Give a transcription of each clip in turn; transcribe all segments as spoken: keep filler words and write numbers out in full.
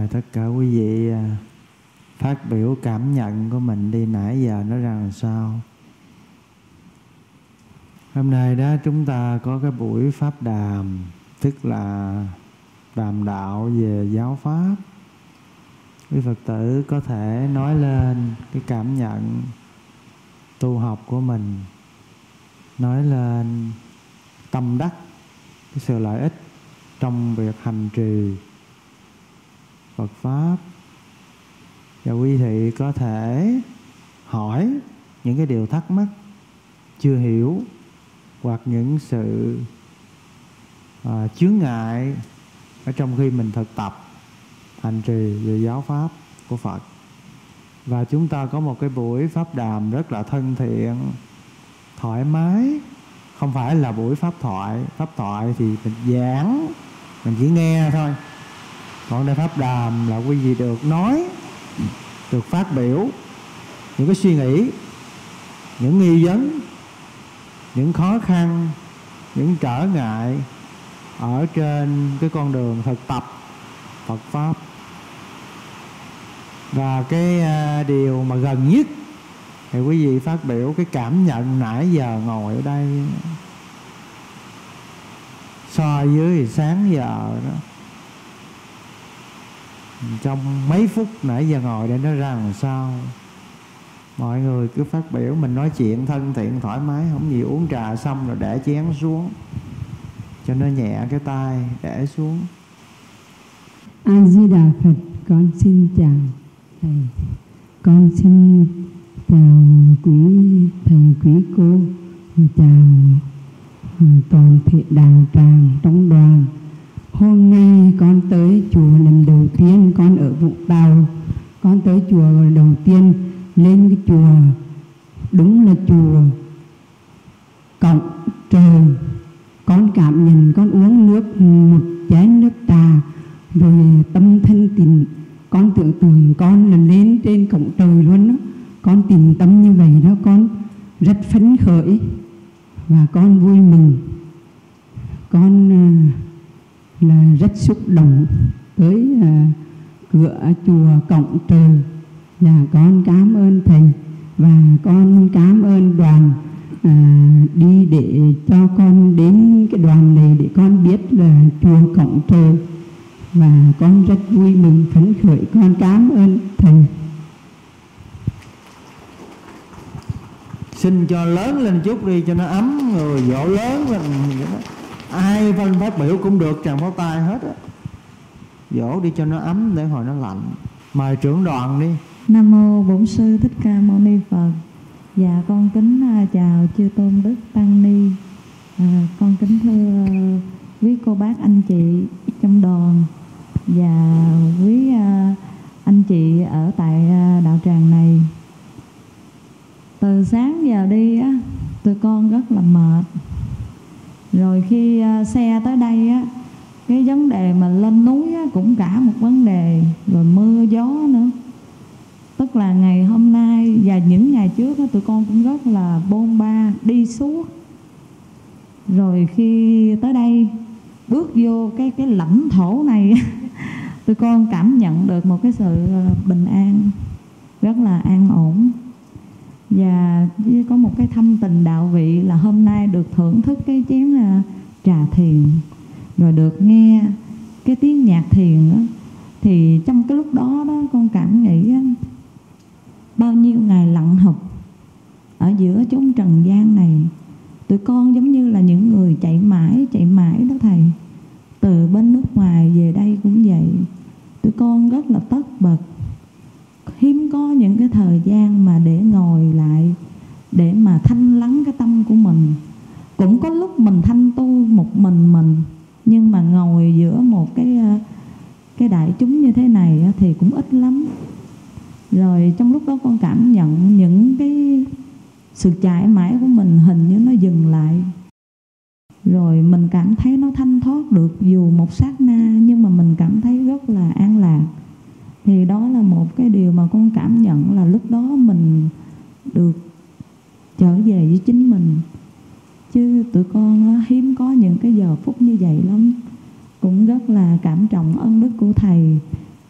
Mời tất cả quý vị phát biểu cảm nhận của mình đi, nãy giờ nó ra làm sao. Hôm nay đó chúng ta có cái buổi pháp đàm, tức là đàm đạo về giáo pháp. Quý Phật tử có thể nói lên cái cảm nhận tu học của mình, nói lên tâm đắc, cái sự lợi ích trong việc hành trì Phật Pháp. Và quý thị có thể hỏi những cái điều thắc mắc chưa hiểu, hoặc những sự à, chướng ngại ở trong khi mình thực tập hành trì về giáo Pháp của Phật. Và chúng ta có một cái buổi pháp đàm rất là thân thiện, thoải mái. Không phải là buổi pháp thoại. Pháp thoại thì mình giảng, mình chỉ nghe thôi. Còn đây pháp đàm là quý vị được nói, được phát biểu những cái suy nghĩ, những nghi vấn, những khó khăn, những trở ngại ở trên cái con đường thực tập Phật Pháp. Và cái điều mà gần nhất thì quý vị phát biểu cái cảm nhận nãy giờ ngồi ở đây so với sáng giờ đó, trong mấy phút nãy giờ ngồi để nó ra làm sao. Mọi người cứ phát biểu, mình nói chuyện thân thiện thoải mái, không gì uống trà xong rồi để chén xuống cho nó nhẹ cái tay, để xuống. A Di Đà Phật. Con xin chào thầy, con xin chào quý thầy, quý cô, chào toàn thể đạo tràng trong đoàn. Hôm nay con tới chùa lần đầu tiên, con ở Vũng Tàu. Con tới chùa đầu tiên, lên cái chùa, đúng là chùa Cổng Trời. Con cảm nhận, con uống nước, một chén nước trà, rồi tâm thân tình. Con tưởng tượng con là lên trên cổng trời luôn đó. Con tìm tâm như vậy đó, con rất phấn khởi và con vui mừng. Con là rất xúc động tới à, cửa chùa Cổng Trời. Và con cảm ơn thầy và con cảm ơn đoàn à, đi để cho con đến cái đoàn này để con biết là chùa Cổng Trời. Và con rất vui mừng phấn khởi. Con cảm ơn thầy. Xin cho lớn lên chút đi cho nó ấm, người vỗ lớn lên. Ai phân phát biểu cũng được, tràng pháo tay hết á. Vỗ đi cho nó ấm để hồi nó lạnh. Mời trưởng đoàn đi. Nam mô Bổn Sư Thích Ca Mâu Ni Phật. Dạ con kính chào chư tôn đức tăng ni. À, con kính thưa quý cô bác anh chị trong đoàn và quý anh chị ở tại đạo tràng này. Từ sáng giờ đi á, tụi con rất là mệt. Rồi khi xe tới đây á, cái vấn đề mà lên núi á, cũng cả một vấn đề, rồi mưa gió nữa. Tức là ngày hôm nay và những ngày trước á, tụi con cũng rất là bôn ba đi suốt. Rồi khi tới đây bước vô cái cái lãnh thổ này tụi con cảm nhận được một cái sự bình an, rất là an ổn. Và có một cái thâm tình đạo vị là hôm nay được thưởng thức cái chén trà thiền, rồi được nghe cái tiếng nhạc thiền đó. Thì trong cái lúc đó đó con cảm nghĩ bao nhiêu ngày lặn học ở giữa chốn trần gian này, tụi con giống như là những người chạy mãi chạy mãi đó thầy. Từ bên nước ngoài về đây cũng vậy, tụi con rất là tất bật, hiếm có những cái thời gian mà để ngồi lại, để mà thanh lắng cái tâm của mình. Cũng có lúc mình thanh tu một mình mình, nhưng mà ngồi giữa một cái cái đại chúng như thế này thì cũng ít lắm. Rồi trong lúc đó con cảm nhận những cái sự chạy mãi của mình hình như nó dừng lại. Rồi mình cảm thấy nó thanh thoát được, dù một sát na nhưng mà mình cảm thấy rất là an lạc. Thì đó là một cái điều mà con cảm nhận là lúc đó mình được trở về với chính mình. Chứ tụi con hiếm có những cái giờ phút như vậy lắm. Cũng rất là cảm trọng ân đức của thầy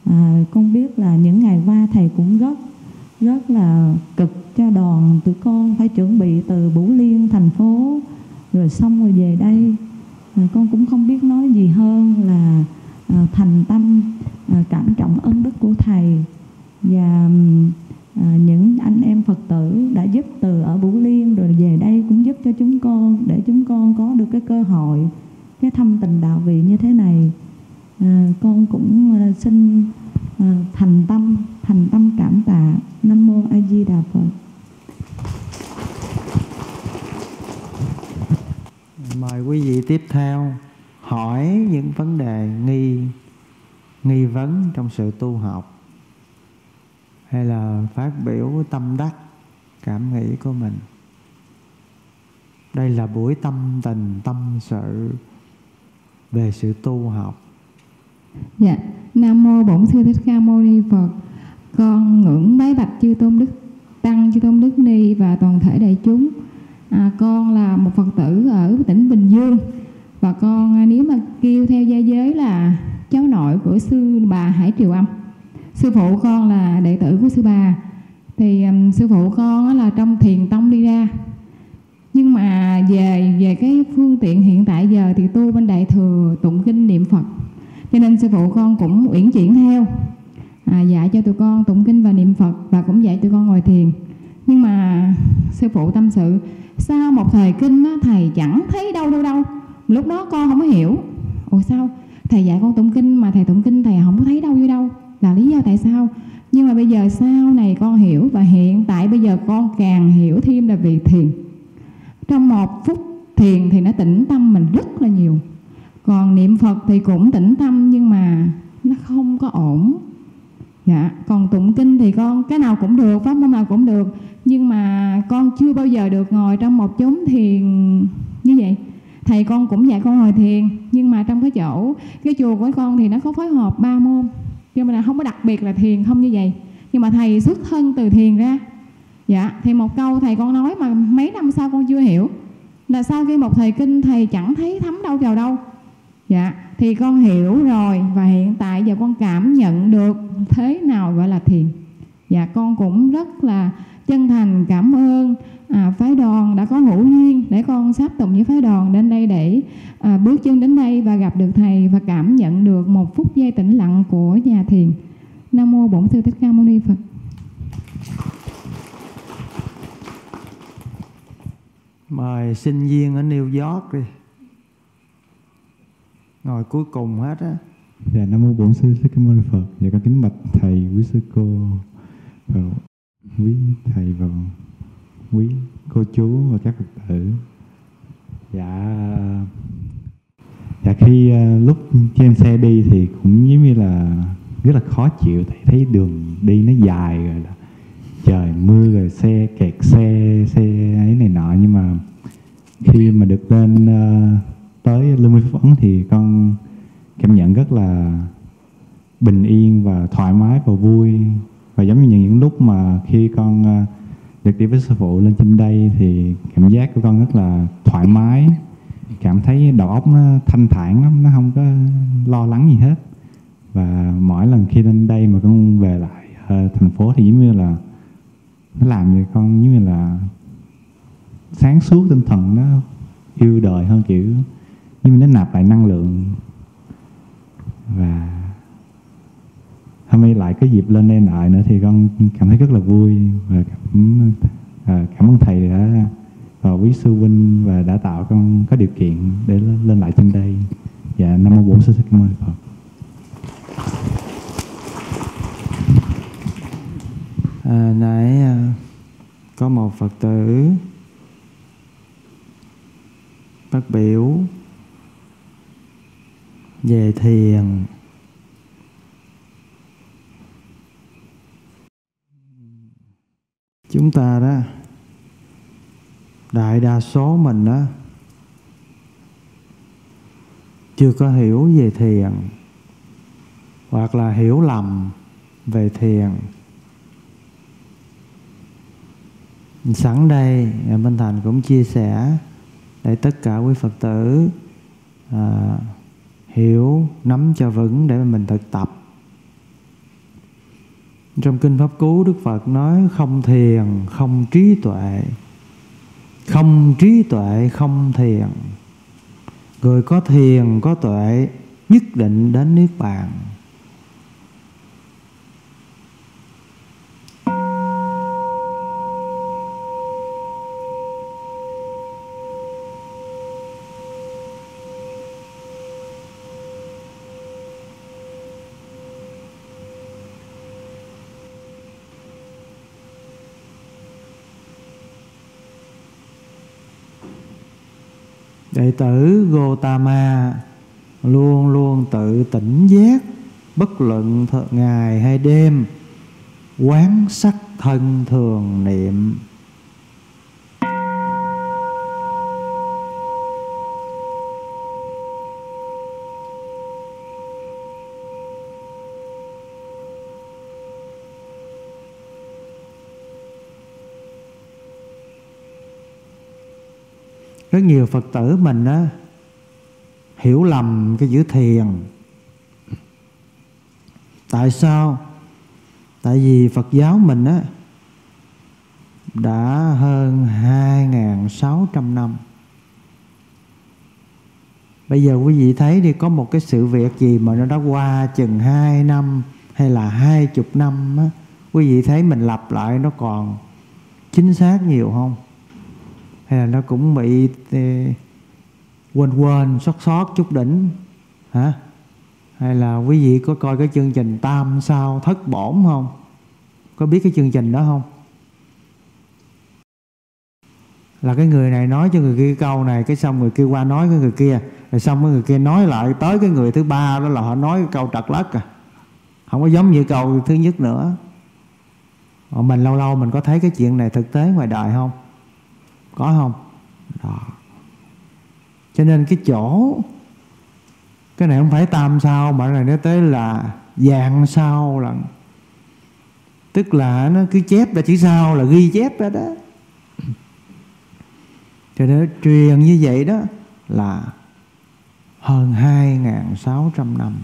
À, con biết là những ngày qua thầy cũng rất rất là cực cho đoàn tụi con, phải chuẩn bị từ Bửu Liên thành phố rồi xong rồi về đây. À, con cũng không biết nói gì hơn là à, thành tâm à, cảm trọng ân đức của thầy và à, những anh em Phật tử đã giúp từ ở Bửu Liên rồi về đây cũng giúp cho chúng con để chúng con có được cái cơ hội cái thâm tình đạo vị như thế này. À, con cũng à, xin à, thành tâm thành tâm cảm tạ. Nam mô A Di Đà Phật. Mời quý vị tiếp theo hỏi những vấn đề nghi nghi vấn trong sự tu học, hay là phát biểu tâm đắc cảm nghĩ của mình. Đây là buổi tâm tình tâm sự về sự tu học. Dạ, Nam mô Bổn Sư Thích Ca Mâu Ni Phật. Con ngưỡng bái bạch chư tôn đức tăng, chư tôn đức ni và toàn thể đại chúng. À, con là một Phật tử ở tỉnh Bình Dương, và con nếu mà kêu theo gia giới là cháu nội của sư bà Hải Triều Âm. Sư phụ con là đệ tử của sư bà. Thì um, sư phụ con là trong thiền tông đi ra, nhưng mà về về cái phương tiện hiện tại giờ thì tu bên Đại Thừa tụng kinh niệm Phật, cho nên sư phụ con cũng uyển chuyển theo, à, dạy cho tụi con tụng kinh và niệm Phật, và cũng dạy tụi con ngồi thiền. Nhưng mà sư phụ tâm sự sau một thời kinh á, thầy chẳng thấy đâu đâu đâu. Lúc đó con không có hiểu, ủa sao thầy dạy con tụng kinh mà thầy tụng kinh thầy không có thấy đâu vô đâu, là lý do tại sao? Nhưng mà bây giờ sau này con hiểu, và hiện tại bây giờ con càng hiểu thêm là vì thiền. Trong một phút thiền thì nó tĩnh tâm mình rất là nhiều. Còn niệm Phật thì cũng tĩnh tâm nhưng mà nó không có ổn. Dạ, còn tụng kinh thì con cái nào cũng được, pháp môn nào cũng được, nhưng mà con chưa bao giờ được ngồi trong một chốn thiền như vậy. Thầy con cũng dạy con ngồi thiền, nhưng mà trong cái chỗ cái chùa của con thì nó có phối hợp ba môn, nhưng mà không có đặc biệt là thiền không như vậy. Nhưng mà thầy xuất thân từ thiền ra. Dạ, thì một câu thầy con nói mà mấy năm sau con chưa hiểu, là sau khi một thời kinh thầy chẳng thấy thấm đâu vào đâu. Dạ, thì con hiểu rồi, và hiện tại giờ con cảm nhận được thế nào gọi là thiền. Dạ, con cũng rất là chân thành cảm ơn à, phái đoàn đã có hữu duyên để con sắp tụng với phái đoàn đến đây để à, bước chân đến đây và gặp được thầy và cảm nhận được một phút giây tĩnh lặng của nhà thiền. Nam mô Bổn Sư Thích Ca Mâu Ni Phật. Mời sinh viên ở New York đi, ngồi cuối cùng hết á. Dạ, Nam mô Bổn Sư Thích Ca Mâu Ni Phật. Dạ, con kính bạch thầy, quý sư cô, và quý thầy và quý cô chú và các Phật tử. Dạ, dạ khi uh, lúc trên xe đi thì cũng giống như là rất là khó chịu, thầy thấy đường đi nó dài rồi, là trời mưa rồi xe kẹt xe xe ấy này nọ, nhưng mà khi mà được lên uh, tới Lưu Minh Pháp Ấn thì con cảm nhận rất là bình yên và thoải mái và vui. Và giống như những lúc mà khi con uh, được đi với sư phụ lên trên đây thì cảm giác của con rất là thoải mái, cảm thấy đầu óc nó thanh thản lắm, nó không có lo lắng gì hết. Và mỗi lần khi lên đây mà con về lại uh, thành phố thì giống như là nó làm cho con giống như là sáng suốt, tinh thần nó yêu đời hơn, kiểu nhưng mà nó nạp lại năng lượng. Và hôm nay lại cái dịp lên đây lại nữa thì con cảm thấy rất là vui, và cảm, à, cảm ơn thầy đã và quý sư huynh và đã tạo con có điều kiện để lên lại trên đây. Dạ, Nam mô Bổn Sư Thích Ca Mâu Ni Phật. À, nãy à, có một Phật tử phát biểu về thiền. Chúng ta đó, đại đa số mình đó chưa có hiểu về thiền, hoặc là hiểu lầm về thiền. Sẵn đây Minh Thành cũng chia sẻ để tất cả quý Phật tử à, hiểu, nắm cho vững để mình thực tập. Trong Kinh Pháp Cú, Đức Phật nói không thiền, không trí tuệ. Không trí tuệ, không thiền. Người có thiền, có tuệ nhất định đến Niết Bàn. Đệ tử Gotama luôn luôn tự tỉnh giác, bất luận ngày hay đêm, quán sắc thân thường niệm. Rất nhiều Phật tử mình á hiểu lầm cái chữ thiền. Tại sao? Tại vì Phật giáo mình á đã hơn hai nghìn sáu trăm năm. Bây giờ quý vị thấy đi, có một cái sự việc gì mà nó đã qua chừng hai năm hay là hai chục năm á, quý vị thấy mình lặp lại nó còn chính xác nhiều không? Hay là nó cũng bị eh, quên quên sót sót chút đỉnh hả? Hay là quý vị có coi cái chương trình Tam Sao Thất Bổn không? Có biết cái chương trình đó không? Là cái người này nói cho người kia câu này, cái xong người kia qua nói cái người kia, rồi xong cái người kia nói lại tới cái người thứ ba, đó là họ nói cái câu trật lất à. Không có giống như câu thứ nhất nữa. Mà mình lâu lâu mình có thấy cái chuyện này thực tế ngoài đời không? Có không? Đó. Cho nên cái chỗ, cái này không phải tam sao, mà cái này nó tới là dạng sao lần. Tức là nó cứ chép ra chữ sao là ghi chép ra đó. Cho nên truyền như vậy đó là hơn hai nghìn sáu trăm năm.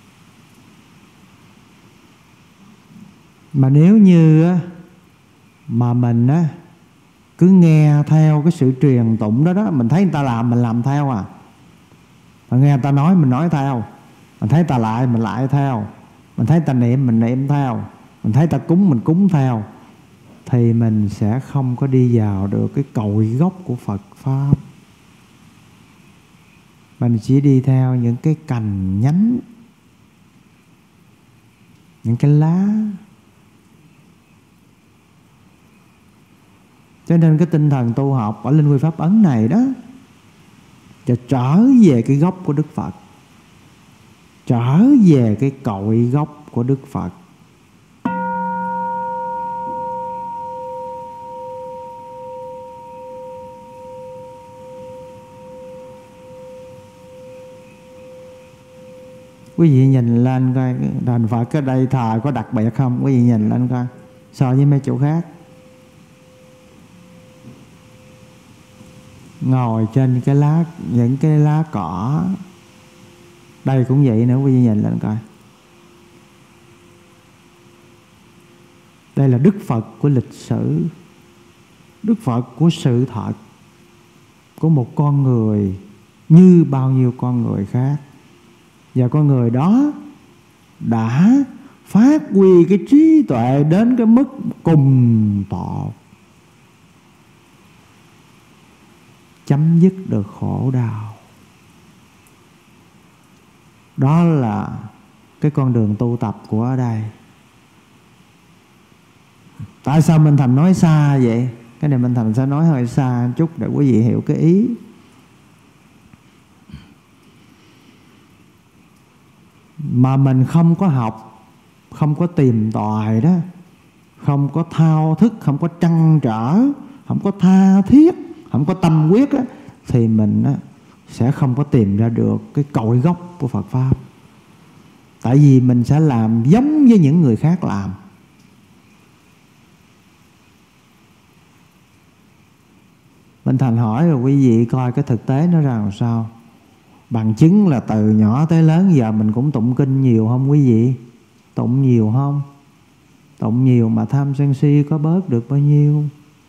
Mà nếu như mà mình á cứ nghe theo cái sự truyền tụng đó đó, mình thấy người ta làm mình làm theo à. Mình nghe người ta nói mình nói theo, mình thấy ta lại mình lại theo, mình thấy ta niệm mình niệm theo, mình thấy ta cúng mình cúng theo, thì mình sẽ không có đi vào được cái cội gốc của Phật Pháp. Mình chỉ đi theo những cái cành nhánh, những cái lá. Cho nên cái tinh thần tu học ở Linh Quy Pháp Ấn này đó,จะtrở về cái gốc của Đức Phật, trở về cái cội gốc của Đức Phật. Quý vị nhìn lên coi đền Phật cái đây thờ có đặc biệt không? Quý vị nhìn lên coi so với mấy chỗ khác. Ngồi trên cái lá, những cái lá cỏ, đây cũng vậy nữa, quý vị nhìn lên coi. Đây là Đức Phật của lịch sử, Đức Phật của sự thật, của một con người như bao nhiêu con người khác. Và con người đó đã phát huy cái trí tuệ đến cái mức cùng tột, chấm dứt được khổ đau. Đó là cái con đường tu tập của ở đây. Tại sao Minh Thành nói xa vậy? Cái này Minh Thành sẽ nói hơi xa một chút để quý vị hiểu cái ý. Mà mình không có học, không có tìm tòi đó, không có thao thức, không có trăn trở, không có tha thiết, không có tâm quyết á, thì mình á, sẽ không có tìm ra được cái cội gốc của Phật Pháp. Tại vì mình sẽ làm giống với những người khác làm. Minh Thành hỏi rồi quý vị coi cái thực tế nó ra làm sao. Bằng chứng là từ nhỏ tới lớn giờ mình cũng tụng kinh nhiều không quý vị? Tụng nhiều không? Tụng nhiều mà tham sân si có bớt được bao nhiêu?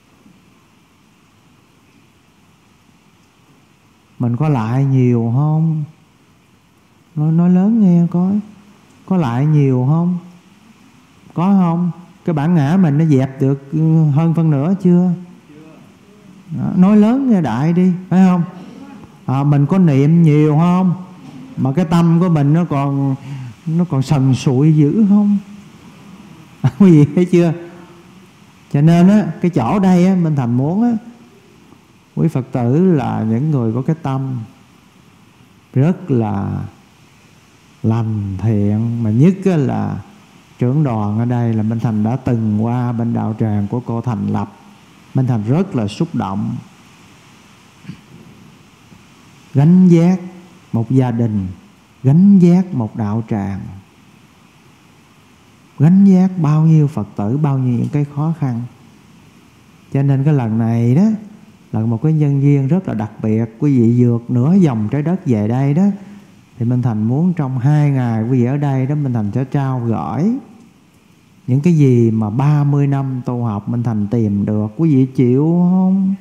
Mình có lại nhiều không? Nói, nói lớn nghe coi. Có lại nhiều không? Có không? Cái bản ngã mình nó dẹp được hơn phân nửa chưa? Đó, nói lớn nghe đại đi, phải không? À, mình có niệm nhiều không? Mà cái tâm của mình nó còn nó còn sần sụi dữ không? À, quý vị thấy chưa? Cho nên á, cái chỗ đây á, Minh Thành muốn á, quý Phật tử là những người có cái tâm rất là lành thiện, mà nhất là trưởng đoàn ở đây là Minh Thành đã từng qua bên đạo tràng của cô thành lập. Minh Thành rất là xúc động, gánh vác một gia đình, gánh vác một đạo tràng, gánh vác bao nhiêu Phật tử, bao nhiêu những cái khó khăn. Cho nên cái lần này đó là một cái nhân duyên rất là đặc biệt. Quý vị vượt nửa vòng trái đất về đây đó, thì Minh Thành muốn trong hai ngày quý vị ở đây đó, Minh Thành sẽ trao gửi những cái gì mà ba mươi năm tu học Minh Thành tìm được. Quý vị chịu không?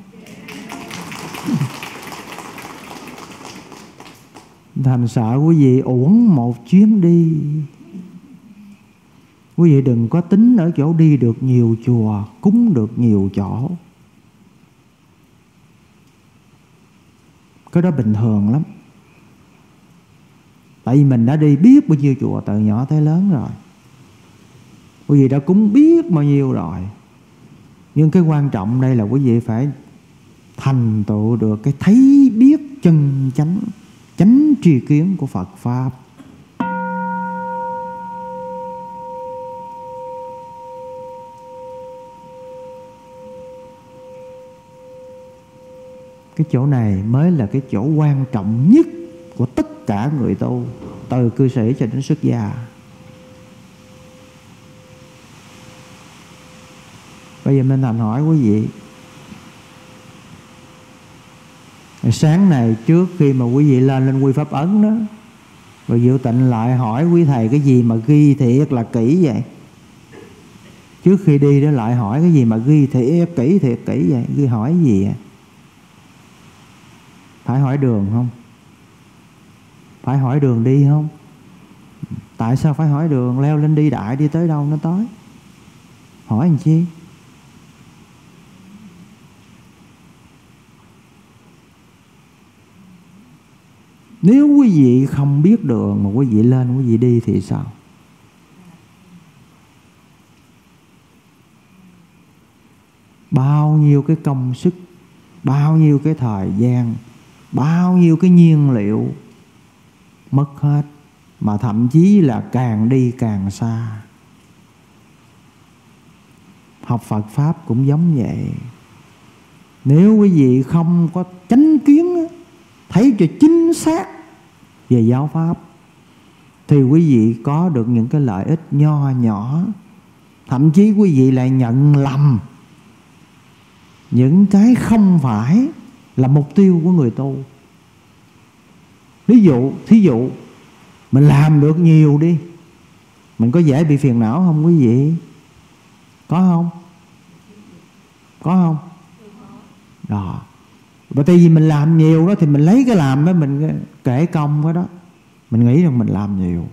Minh Thành sợ quý vị uổng một chuyến đi. Quý vị đừng có tính ở chỗ đi được nhiều chùa, cúng được nhiều chỗ. Cái đó bình thường lắm. Tại vì mình đã đi biết bao nhiêu chùa từ nhỏ tới lớn rồi, quý vị đã cúng biết bao nhiêu rồi. Nhưng cái quan trọng đây là quý vị phải thành tựu được cái thấy biết chân chánh, chánh tri kiến của Phật Pháp. Cái chỗ này mới là cái chỗ quan trọng nhất của tất cả người tu, từ cư sĩ cho đến xuất gia. Bây giờ Minh Thành hỏi quý vị, sáng này trước khi mà quý vị lên lên quy pháp ấn đó, rồi Diệu Tịnh lại hỏi quý thầy cái gì mà ghi thiệt là kỹ vậy? Trước khi đi đó lại hỏi cái gì mà ghi thiệt kỹ thiệt kỹ vậy? Ghi hỏi gì vậy? Phải hỏi đường không? Phải hỏi đường đi không? Tại sao phải hỏi đường? Leo lên đi đại đi tới đâu nó tới. Hỏi làm chi? Nếu quý vị không biết đường mà quý vị lên quý vị đi thì sao? Bao nhiêu cái công sức, bao nhiêu cái thời gian, bao nhiêu cái nhiên liệu mất hết, mà thậm chí là càng đi càng xa. Học Phật Pháp cũng giống vậy. Nếu quý vị không có chánh kiến, thấy cho chính xác về giáo Pháp, thì quý vị có được những cái lợi ích nho nhỏ. Thậm chí quý vị lại nhận lầm những cái không phải là mục tiêu của người tu. Ví dụ, thí dụ mình làm được nhiều đi, mình có dễ bị phiền não không quý vị? Có không? Có không? Đó. Và tại vì mình làm nhiều đó thì mình lấy cái làm đó mình kể công cái đó, mình nghĩ rằng mình làm nhiều.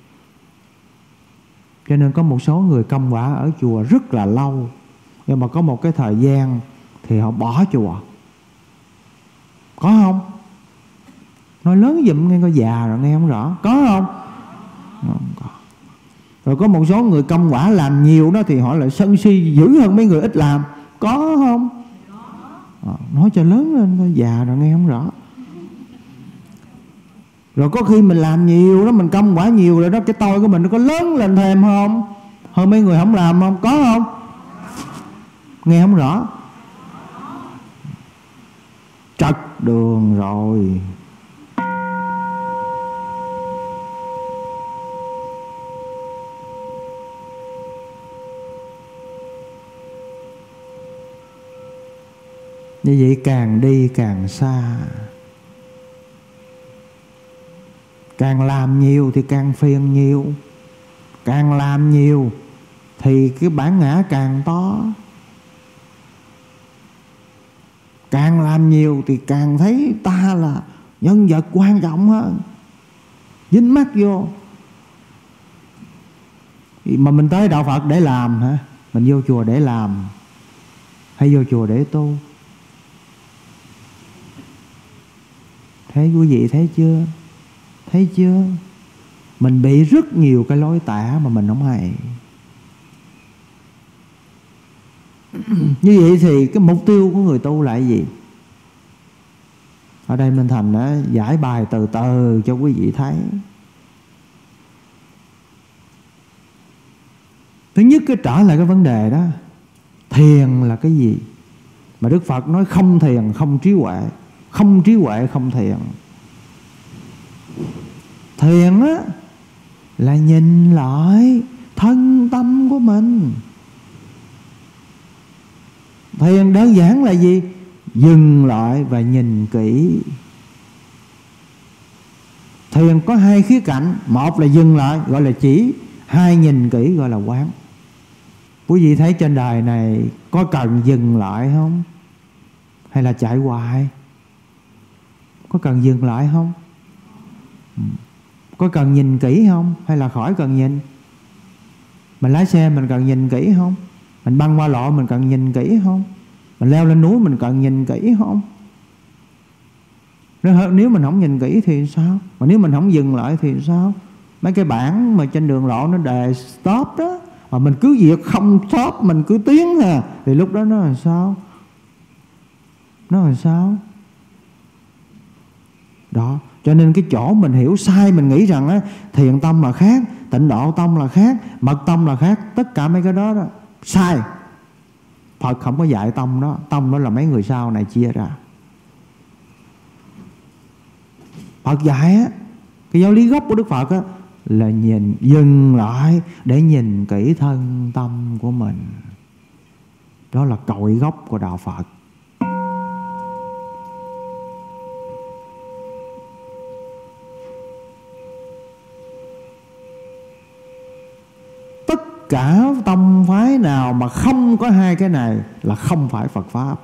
Cho nên có một số người công quả ở chùa rất là lâu, nhưng mà có một cái thời gian thì họ bỏ chùa. Có không? Nói lớn giùm nghe, coi già rồi nghe không rõ. Có không? Không có. Rồi có một số người công quả làm nhiều đó thì họ lại sân si dữ hơn mấy người ít làm. Có không? À, nói cho lớn lên thôi, già rồi nghe không rõ. Rồi có khi mình làm nhiều đó, mình công quả nhiều rồi đó, cái tôi của mình nó có lớn lên thêm không? Hơn mấy người không làm không? Có không? Nghe không rõ. Trật đường rồi. Như vậy càng đi càng xa, càng làm nhiều thì càng phiền nhiều, càng làm nhiều thì cái bản ngã càng to. Càng làm nhiều thì càng thấy ta là nhân vật quan trọng hơn, dính mắt vô. Mà mình tới đạo Phật để làm hả? Mình vô chùa để làm hay vô chùa để tu? Thấy quý vị thấy chưa? Thấy chưa? Mình bị rất nhiều cái lối tả mà mình không hay. Như vậy thì cái mục tiêu của người tu là cái gì? Ở đây Minh Thành đã giải bài từ từ cho quý vị thấy. Thứ nhất, cái trở lại cái vấn đề đó, thiền là cái gì? Mà Đức Phật nói không thiền không trí huệ, không trí huệ không thiền. Thiền á là nhìn lại thân tâm của mình. Thiền đơn giản là gì? Dừng lại và nhìn kỹ. Thiền có hai khía cạnh. Một là dừng lại gọi là chỉ, hai nhìn kỹ gọi là quán. Quý vị thấy trên đời này có cần dừng lại không? Hay là chạy hoài? Có cần dừng lại không? Có cần nhìn kỹ không? Hay là khỏi cần nhìn? Mình lái xe mình cần nhìn kỹ không? Mình băng qua lộ mình cần nhìn kỹ không? Mình leo lên núi mình cần nhìn kỹ không? Nếu mình không nhìn kỹ thì sao? Mà nếu mình không dừng lại thì sao? Mấy cái bảng mà trên đường lộ nó đề stop đó, mà mình cứ việc không stop, mình cứ tiến à, thì lúc đó nó là sao? Nó là sao? Đó, cho nên cái chỗ mình hiểu sai, mình nghĩ rằng á, thiền tâm là khác, tịnh độ tâm là khác, mật tâm là khác. Tất cả mấy cái đó, đó sai. Phật không có dạy tâm đó. Tâm đó là mấy người sau này chia ra. Phật dạy á, cái giáo lý gốc của Đức Phật á, là nhìn, dừng lại để nhìn kỹ thân tâm của mình. Đó là cội gốc của đạo Phật. Tất cả tông phái nào mà không có hai cái này là không phải Phật Pháp.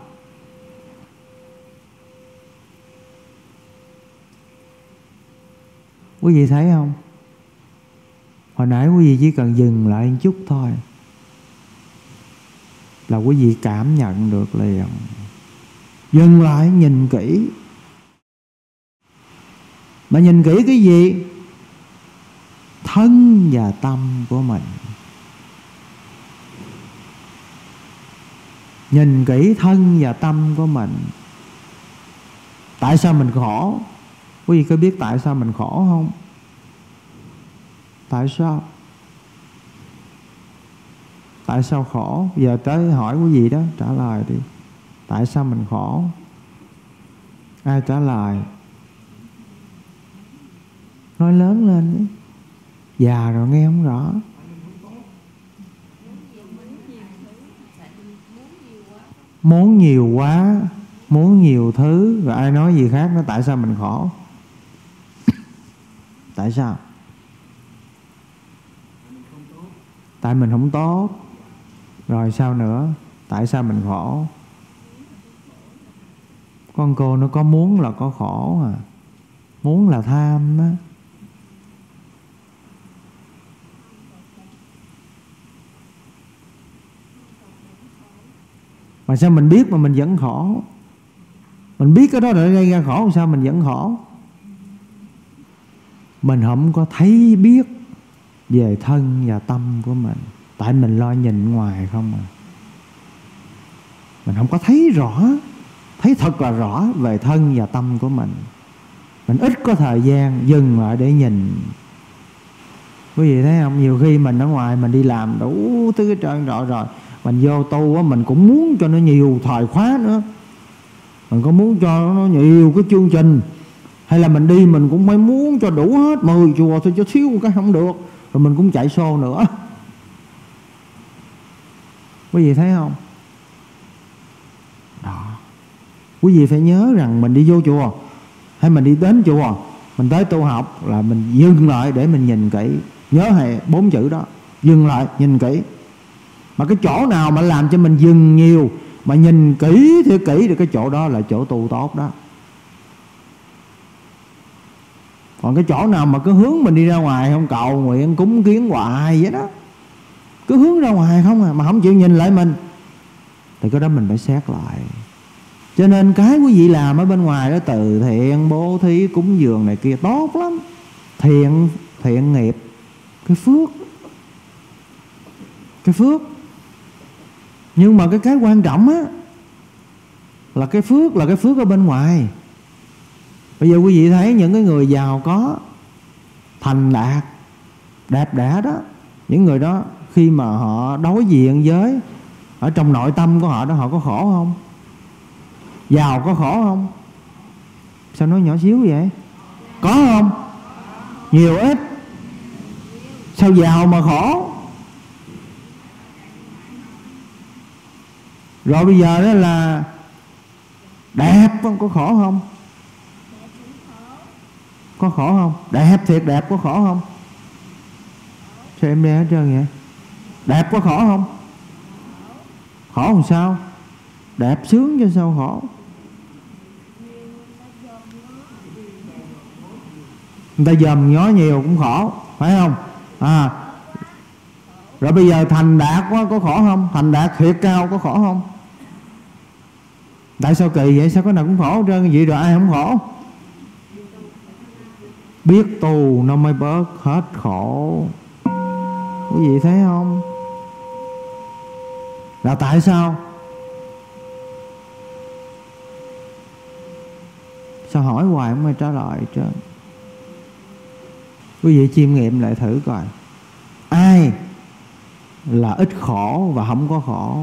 Quý vị thấy không? Hồi nãy quý vị chỉ cần dừng lại một chút thôi là quý vị cảm nhận được liền. Dừng lại nhìn kỹ. Mà nhìn kỹ cái gì? Thân và tâm của mình. Nhìn kỹ thân và tâm của mình. Tại sao mình khổ? Quý vị có biết tại sao mình khổ không? Tại sao? Tại sao khổ? Giờ tới hỏi quý vị đó, trả lời đi. Tại sao mình khổ? Ai trả lời? Nói lớn lên đi. Già rồi nghe không rõ. Muốn nhiều quá, muốn nhiều thứ. Rồi ai nói gì khác nó tại sao mình khổ? Tại sao? Tại mình không tốt. Rồi sao nữa? Tại sao mình khổ? Con cô nó có muốn là có khổ à. Muốn là tham á. Mà sao mình biết mà mình vẫn khổ? Mình biết cái đó để gây ra khổ, sao mình vẫn khổ? Mình không có thấy biết về thân và tâm của mình. Tại mình lo nhìn ngoài không à. Mình không có thấy rõ, thấy thật là rõ về thân và tâm của mình. Mình ít có thời gian dừng lại để nhìn. Quý vị thấy không? Nhiều khi mình ở ngoài mình đi làm đủ thứ cái trơn trọi rồi, mình vô tu á, mình cũng muốn cho nó nhiều thời khóa nữa. Mình có muốn cho nó nhiều cái chương trình. Hay là mình đi mình cũng phải muốn cho đủ hết mười chùa thôi, cho thiếu một cái không được. Rồi mình cũng chạy xô nữa. Quý vị thấy không? Đó. Quý vị phải nhớ rằng mình đi vô chùa hay mình đi đến chùa, mình tới tu học là mình dừng lại để mình nhìn kỹ. Nhớ hệ bốn chữ đó. Dừng lại, nhìn kỹ. Mà cái chỗ nào mà làm cho mình dừng nhiều, mà nhìn kỹ thì kỹ thì cái chỗ đó là chỗ tu tốt đó. Còn cái chỗ nào mà cứ hướng mình đi ra ngoài, không cầu nguyện cúng kiến hoài vậy đó, cứ hướng ra ngoài không à, mà không chịu nhìn lại mình, thì cái đó mình phải xét lại. Cho nên cái quý vị làm ở bên ngoài đó, từ thiện, bố thí, cúng dường này kia tốt lắm, thiện thiện nghiệp, cái phước, cái phước. Nhưng mà cái cái quan trọng á là cái phước, là cái phước ở bên ngoài. Bây giờ quý vị thấy những cái người giàu có, thành đạt, đẹp đẽ đó, những người đó khi mà họ đối diện với, ở trong nội tâm của họ đó, họ có khổ không? Giàu có khổ không? Sao nói nhỏ xíu vậy? Có không? Nhiều ít? Sao giàu mà khổ? Rồi bây giờ đó là đẹp không? Có khổ không? Có khổ không? Đẹp thiệt đẹp có khổ không? Sao em đeo hết trơn vậy? Đẹp có khổ không? Khổ làm sao? Đẹp sướng cho sao khổ? Người ta dòm ngó nhiều cũng khổ, phải không? À, rồi bây giờ thành đạt quá có khổ không? Thành đạt thiệt cao có khổ không? Tại sao kỳ vậy? Sao có nào cũng khổ hết trơn vậy, rồi ai không khổ? Biết tu nó mới bớt hết khổ. Quý vị thấy không? Là tại sao? Sao hỏi hoài không ai trả lời chứ? Quý vị chiêm nghiệm lại thử coi, ai là ít khổ và không có khổ?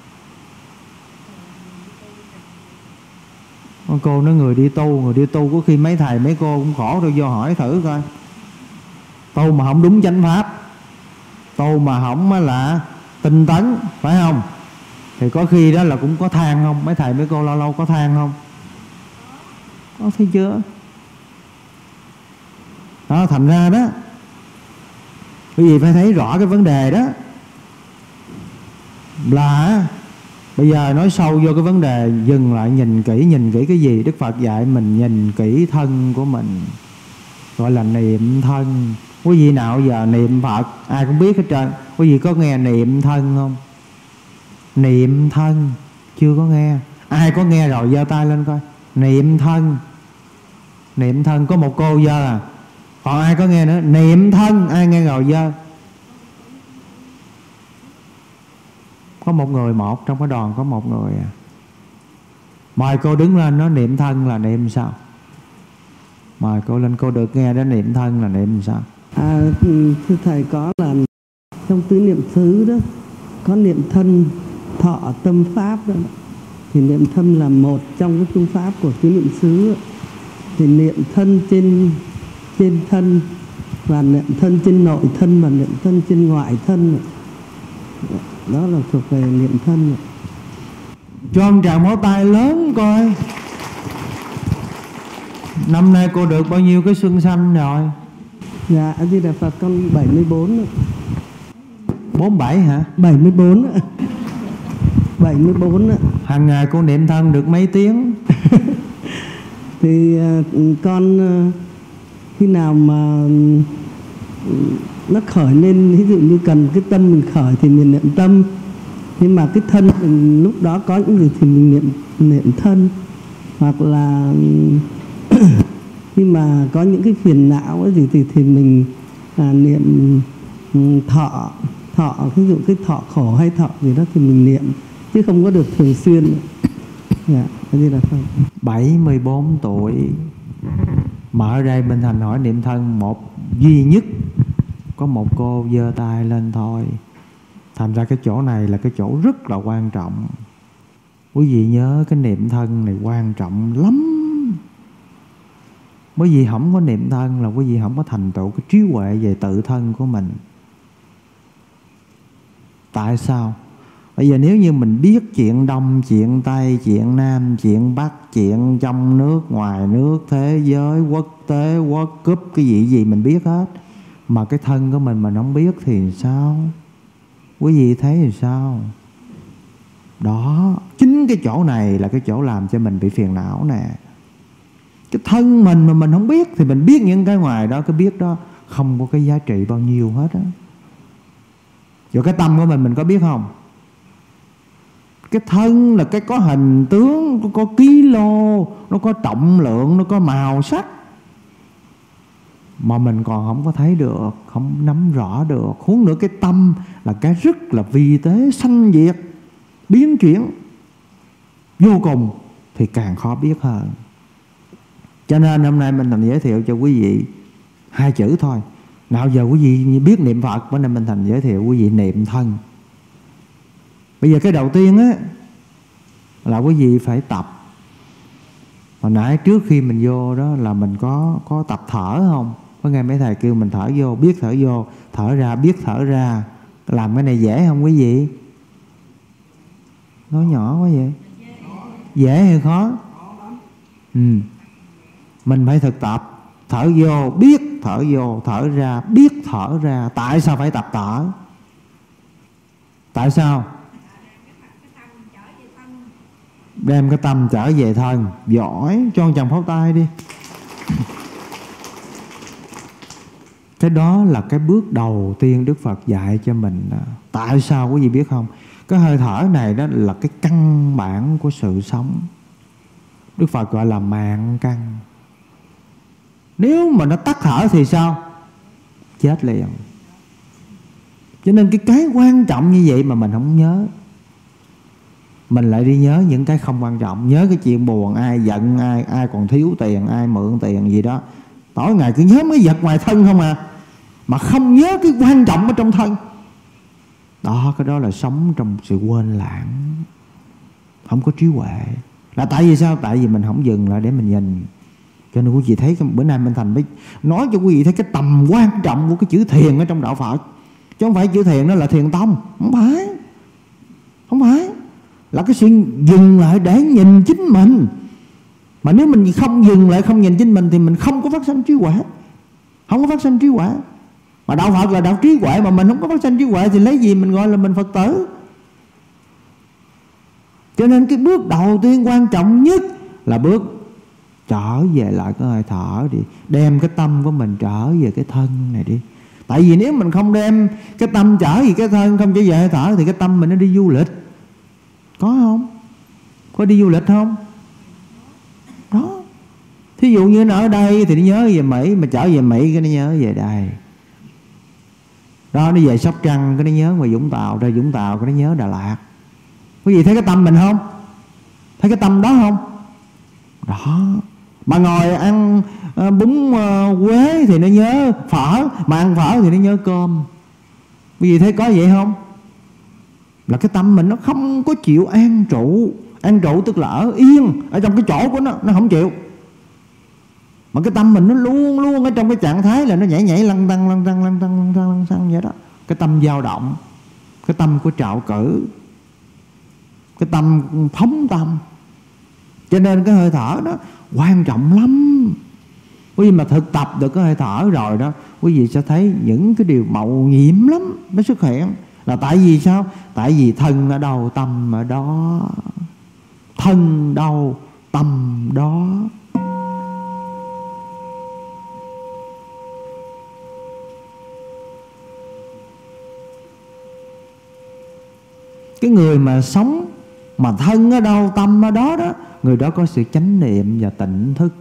Con cô nói người đi tu, người đi tu có khi mấy thầy mấy cô cũng khổ, tôi vô hỏi thử coi. Tu mà không đúng chánh pháp, tu mà không là tinh tấn, phải không? Thì có khi đó là cũng có than không? Mấy thầy mấy cô lâu lâu có than không? Có, thấy chưa? Đó, thành ra đó, quý vị phải thấy rõ cái vấn đề đó. Là bây giờ nói sâu vô cái vấn đề, dừng lại nhìn kỹ. Nhìn kỹ cái gì? Đức Phật dạy mình nhìn kỹ thân của mình, gọi là niệm thân. Quý vị nào giờ niệm Phật ai cũng biết hết trơn. Quý vị có nghe niệm thân không? Niệm thân chưa có nghe. Ai có nghe rồi giơ tay lên coi. Niệm thân, niệm thân có một cô giơ à. Còn ai có nghe nữa? Niệm thân ai nghe rồi giơ. Có một người, một trong cái đoàn có một người à. Mời cô đứng lên nói niệm thân là niệm sao? Mời cô lên, cô được nghe đó, niệm thân là niệm sao? À, thưa thầy, có là trong tứ niệm xứ đó có niệm thân, thọ, tâm, pháp đó. Thì niệm thân là một trong cái phương pháp của tứ niệm xứ. Thì niệm thân trên trên thân, và niệm thân trên nội thân, và niệm thân trên ngoại thân. Đó là thuộc về niệm thân. Cho ông tràng máu tay lớn coi. Năm nay cô được bao nhiêu cái xuân xanh rồi? Dạ, A Di Đà Phật, con bảy mươi bốn. bốn mươi bảy hả? bảy mươi bốn. bảy mươi bốn. Hàng ngày cô niệm thân được mấy tiếng? Thì con khi nào mà nó khởi lên, ví dụ như cần cái tâm mình khởi thì mình niệm tâm. Nhưng mà cái thân mình lúc đó có những gì thì mình niệm niệm thân. Hoặc là khi mà có những cái phiền não cái gì thì, thì mình à, niệm thọ. Thọ, ví dụ cái thọ khổ hay thọ gì đó thì mình niệm, chứ không có được thường xuyên. Dạ, cái gì là không. bảy mươi bốn tuổi mà ở đây bên Thành hỏi niệm thân một duy nhất có một cô giơ tay lên thôi. Thành ra cái chỗ này là cái chỗ rất là quan trọng. Quý vị nhớ cái niệm thân này quan trọng lắm. Bởi vì không có niệm thân là quý vị không có thành tựu cái trí huệ về tự thân của mình. Tại sao? Bây giờ nếu như mình biết chuyện Đông, chuyện Tây, chuyện Nam, chuyện Bắc, chuyện trong nước, ngoài nước, thế giới, quốc tế, quốc cúp, cái gì gì mình biết hết. Mà cái thân của mình mình không biết thì sao? Quý vị thấy thì sao? Đó, chính cái chỗ này là cái chỗ làm cho mình bị phiền não nè. Cái thân mình mà mình không biết thì mình biết những cái ngoài đó, cái biết đó không có cái giá trị bao nhiêu hết á. Rồi cái tâm của mình mình có biết không? Cái thân là cái có hình tướng, nó có ký lô, nó có trọng lượng, nó có màu sắc, mà mình còn không có thấy được, không nắm rõ được. Huống nữa cái tâm là cái rất là vi tế, sanh diệt, biến chuyển vô cùng, thì càng khó biết hơn. Cho nên hôm nay mình Thành giới thiệu cho quý vị hai chữ thôi. Nào giờ quý vị biết niệm Phật, bữa nay mình Thành giới thiệu quý vị niệm thân. Bây giờ cái đầu tiên á là quý vị phải tập. Hồi nãy trước khi mình vô đó là mình có có tập thở không? Có nghe mấy thầy kêu mình thở vô, biết thở vô, thở ra, biết thở ra. Làm cái này dễ không quý vị? Nói nhỏ quá vậy. Dễ hay khó? Ừ. Mình phải thực tập. Thở vô, biết thở vô, thở ra, biết thở ra. Tại sao phải tập thở? Tại sao? Đem cái tâm trở về thân. Giỏi, cho chồng pháo tay đi. Cái đó là cái bước đầu tiên Đức Phật dạy cho mình. Tại sao quý vị biết không? Cái hơi thở này đó là cái căn bản của sự sống. Đức Phật gọi là mạng căn. Nếu mà nó tắt thở thì sao? Chết liền. Cho nên cái cái quan trọng như vậy mà mình không nhớ, mình lại đi nhớ những cái không quan trọng. Nhớ cái chuyện buồn, ai giận ai, ai còn thiếu tiền, ai mượn tiền gì đó. Tối ngày cứ nhớ mấy vật ngoài thân không à, mà không nhớ cái quan trọng ở trong thân. Đó, cái đó là sống trong sự quên lãng, không có trí huệ. Là tại vì sao? Tại vì mình không dừng lại để mình nhìn. Cho nên quý vị thấy bữa nay mình Thành mới nói cho quý vị thấy cái tầm quan trọng của cái chữ thiền ở trong đạo Phật. Chứ không phải chữ thiền đó là thiền tông. Không phải. Không phải. Là cái sự dừng lại để nhìn chính mình. Mà nếu mình không dừng lại, không nhìn chính mình thì mình không có phát sanh trí huệ. Không có phát sanh trí huệ. Mà đạo Phật là đạo trí huệ, mà mình không có phát sanh trí huệ thì lấy gì mình gọi là mình Phật tử? Cho nên cái bước đầu tiên quan trọng nhất là bước trở về lại cái hơi thở đi. Đem cái tâm của mình trở về cái thân này đi. Tại vì nếu mình không đem cái tâm trở về cái thân, không trở về hơi thở, thì cái tâm mình nó đi du lịch. Có không? Có đi du lịch không? Đó. Thí dụ như nó ở đây thì nó nhớ về Mỹ, mà trở về Mỹ cái nó nhớ về đây. Đó, nó về Sóc Trăng cái nó nhớ ngoài Vũng Tàu, ra Vũng Tàu cái nó nhớ Đà Lạt. Quý vị thấy cái tâm mình không? Thấy cái tâm đó không? Đó. Mà ngồi ăn uh, bún uh, quế thì nó nhớ phở, mà ăn phở thì nó nhớ cơm. Quý vị thấy có vậy không? Là cái tâm mình nó không có chịu an trụ. An trụ tức là ở yên ở trong cái chỗ của nó, nó không chịu. Mà cái tâm mình nó luôn luôn ở trong cái trạng thái là nó nhảy nhảy lăn tăng lăn tăng lăn tăng lăn tăng lăn tăng vậy đó. Cái tâm dao động, cái tâm của trạo cử, cái tâm phóng tâm. Cho nên cái hơi thở đó quan trọng lắm. Quý vị mà thực tập được cái hơi thở rồi đó, quý vị sẽ thấy những cái điều màu nhiệm lắm nó xuất hiện. Là tại vì sao? Tại vì thân ở đâu tâm ở đó. Thân đâu tâm đó. Cái người mà sống mà thân ở đâu tâm ở đó đó, người đó có sự chánh niệm và tỉnh thức.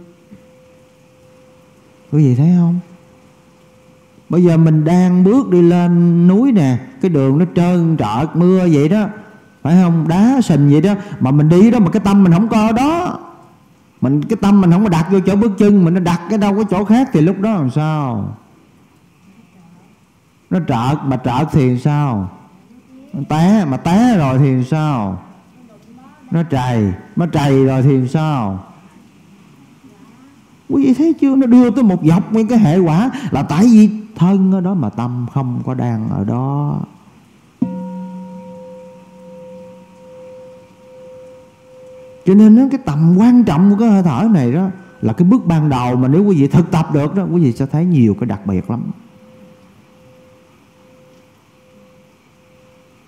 Quý vị thấy không? Bây giờ mình đang bước đi lên núi nè, cái đường nó trơn trợt mưa vậy đó, phải không? Đá sình vậy đó, mà mình đi đó mà cái tâm mình không có ở đó. Mình cái tâm mình không có đặt vô chỗ bước chân, mình nó đặt cái đâu có chỗ khác thì lúc đó làm sao? Nó trợt, mà trợt thì sao? Té, mà té rồi thì sao? Nó trầy, nó trầy rồi thì sao? Quý vị thấy chưa? Nó đưa tới một dọc những cái hệ quả. Là tại vì thân ở đó mà tâm không có đang ở đó. Cho nên cái tầm quan trọng của cái hơi thở này đó là cái bước ban đầu mà nếu quý vị thực tập được đó, quý vị sẽ thấy nhiều cái đặc biệt lắm.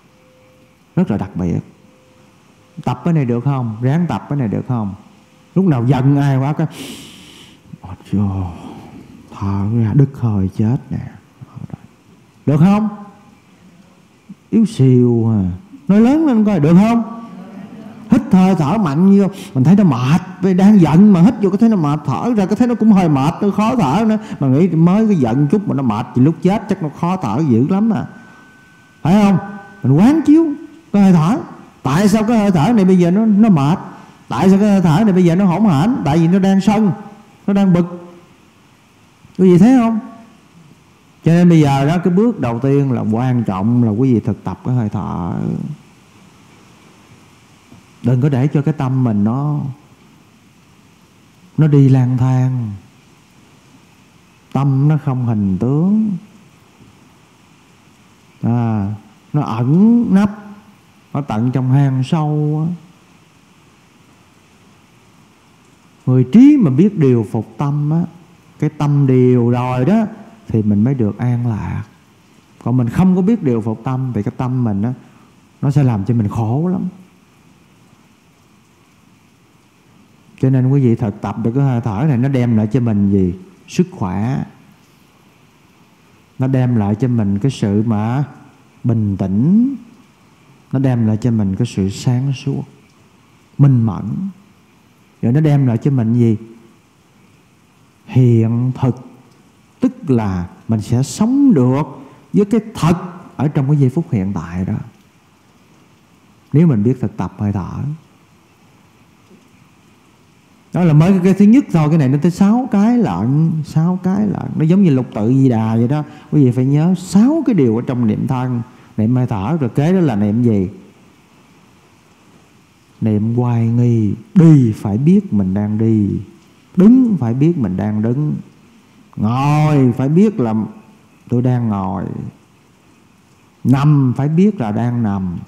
rất là đặc biệt. Tập cái này được không? Ráng tập cái này được không? Lúc nào giận ai quá cái thở ra đứt hơi chết nè, được không? Yếu xìu à. Nói lớn lên coi, được không? Hít hơi thở mạnh vô, mình thấy nó mệt, vì đang giận mà hít vô cái thấy nó mệt, thở ra cái thấy nó cũng hơi mệt, nó khó thở nữa. Mà nghĩ mới cái giận chút mà nó mệt, thì lúc chết chắc nó khó thở dữ lắm à, phải không? Mình quán chiếu cái hơi thở. Tại sao cái hơi thở này bây giờ nó nó mệt? Tại sao cái hơi thở này bây giờ nó hỗn hển? Tại vì nó đang sân, nó đang bực. Quý vị thấy không? Cho nên bây giờ đó, cái bước đầu tiên là quan trọng là quý vị thực tập cái hơi thở. Đừng có để cho cái tâm mình nó Nó đi lang thang. Tâm nó không hình tướng à, nó ẩn nấp ở tận trong hang sâu á. Người trí mà biết điều phục tâm á, cái tâm điều rồi đó thì mình mới được an lạc. Còn mình không có biết điều phục tâm thì cái tâm mình á, nó sẽ làm cho mình khổ lắm. Cho nên quý vị thực tập được cái hơi thở này, nó đem lại cho mình gì? Sức khỏe. Nó đem lại cho mình cái sự mà bình tĩnh. Nó đem lại cho mình cái sự sáng suốt, minh mẫn. Rồi nó đem lại cho mình gì? Hiện thực. Tức là mình sẽ sống được với cái thật ở trong cái giây phút hiện tại đó, nếu mình biết thực tập hơi thở. Đó là mới cái thứ nhất thôi. Cái này nó tới sáu cái lận. Sáu cái lận. Nó giống như lục tự Di Đà vậy đó. Quý vị phải nhớ sáu cái điều ở trong niệm thân. Niệm hơi thở. Rồi kế đó là niệm gì? Niệm hoài nghi. Đi phải biết mình đang đi. Đứng phải biết mình đang đứng. Ngồi phải biết là tôi đang ngồi. Nằm phải biết là đang nằm.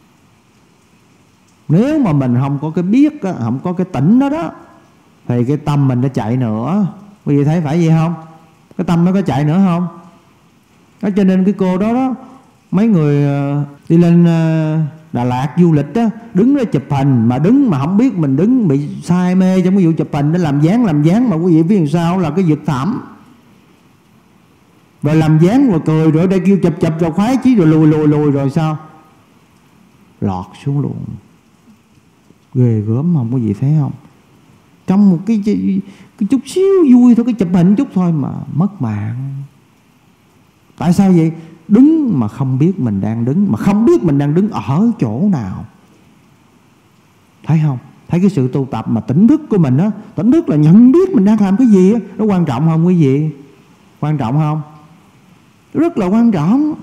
Nếu mà mình không có cái biết đó, không có cái tỉnh đó đó, thì cái tâm mình nó chạy nữa. Quý vị thấy phải vậy không? Cái tâm nó có chạy nữa không? Đó, cho nên cái cô đó đó, mấy người đi lên Đà Lạt du lịch đó, đứng đó chụp hình, mà đứng mà không biết mình đứng, bị say mê trong cái vụ chụp hình, nó làm dáng làm dáng mà quý vị biết làm sao là cái vực thẳm. Rồi làm dáng rồi cười, rồi đây kêu chụp chụp rồi khoái chí, rồi lùi lùi lùi rồi sao? Lọt xuống luôn. Ghê gớm không, quý vị thấy không? Trong một cái, cái chút xíu vui thôi, cái chụp hình chút thôi mà mất mạng. Tại sao vậy? Đứng mà không biết mình đang đứng, mà không biết mình đang đứng ở chỗ nào. Thấy không? Thấy cái sự tu tập mà tỉnh thức của mình á, tỉnh thức là nhận biết mình đang làm cái gì á, nó quan trọng không quý vị? Quan trọng không? Rất là quan trọng.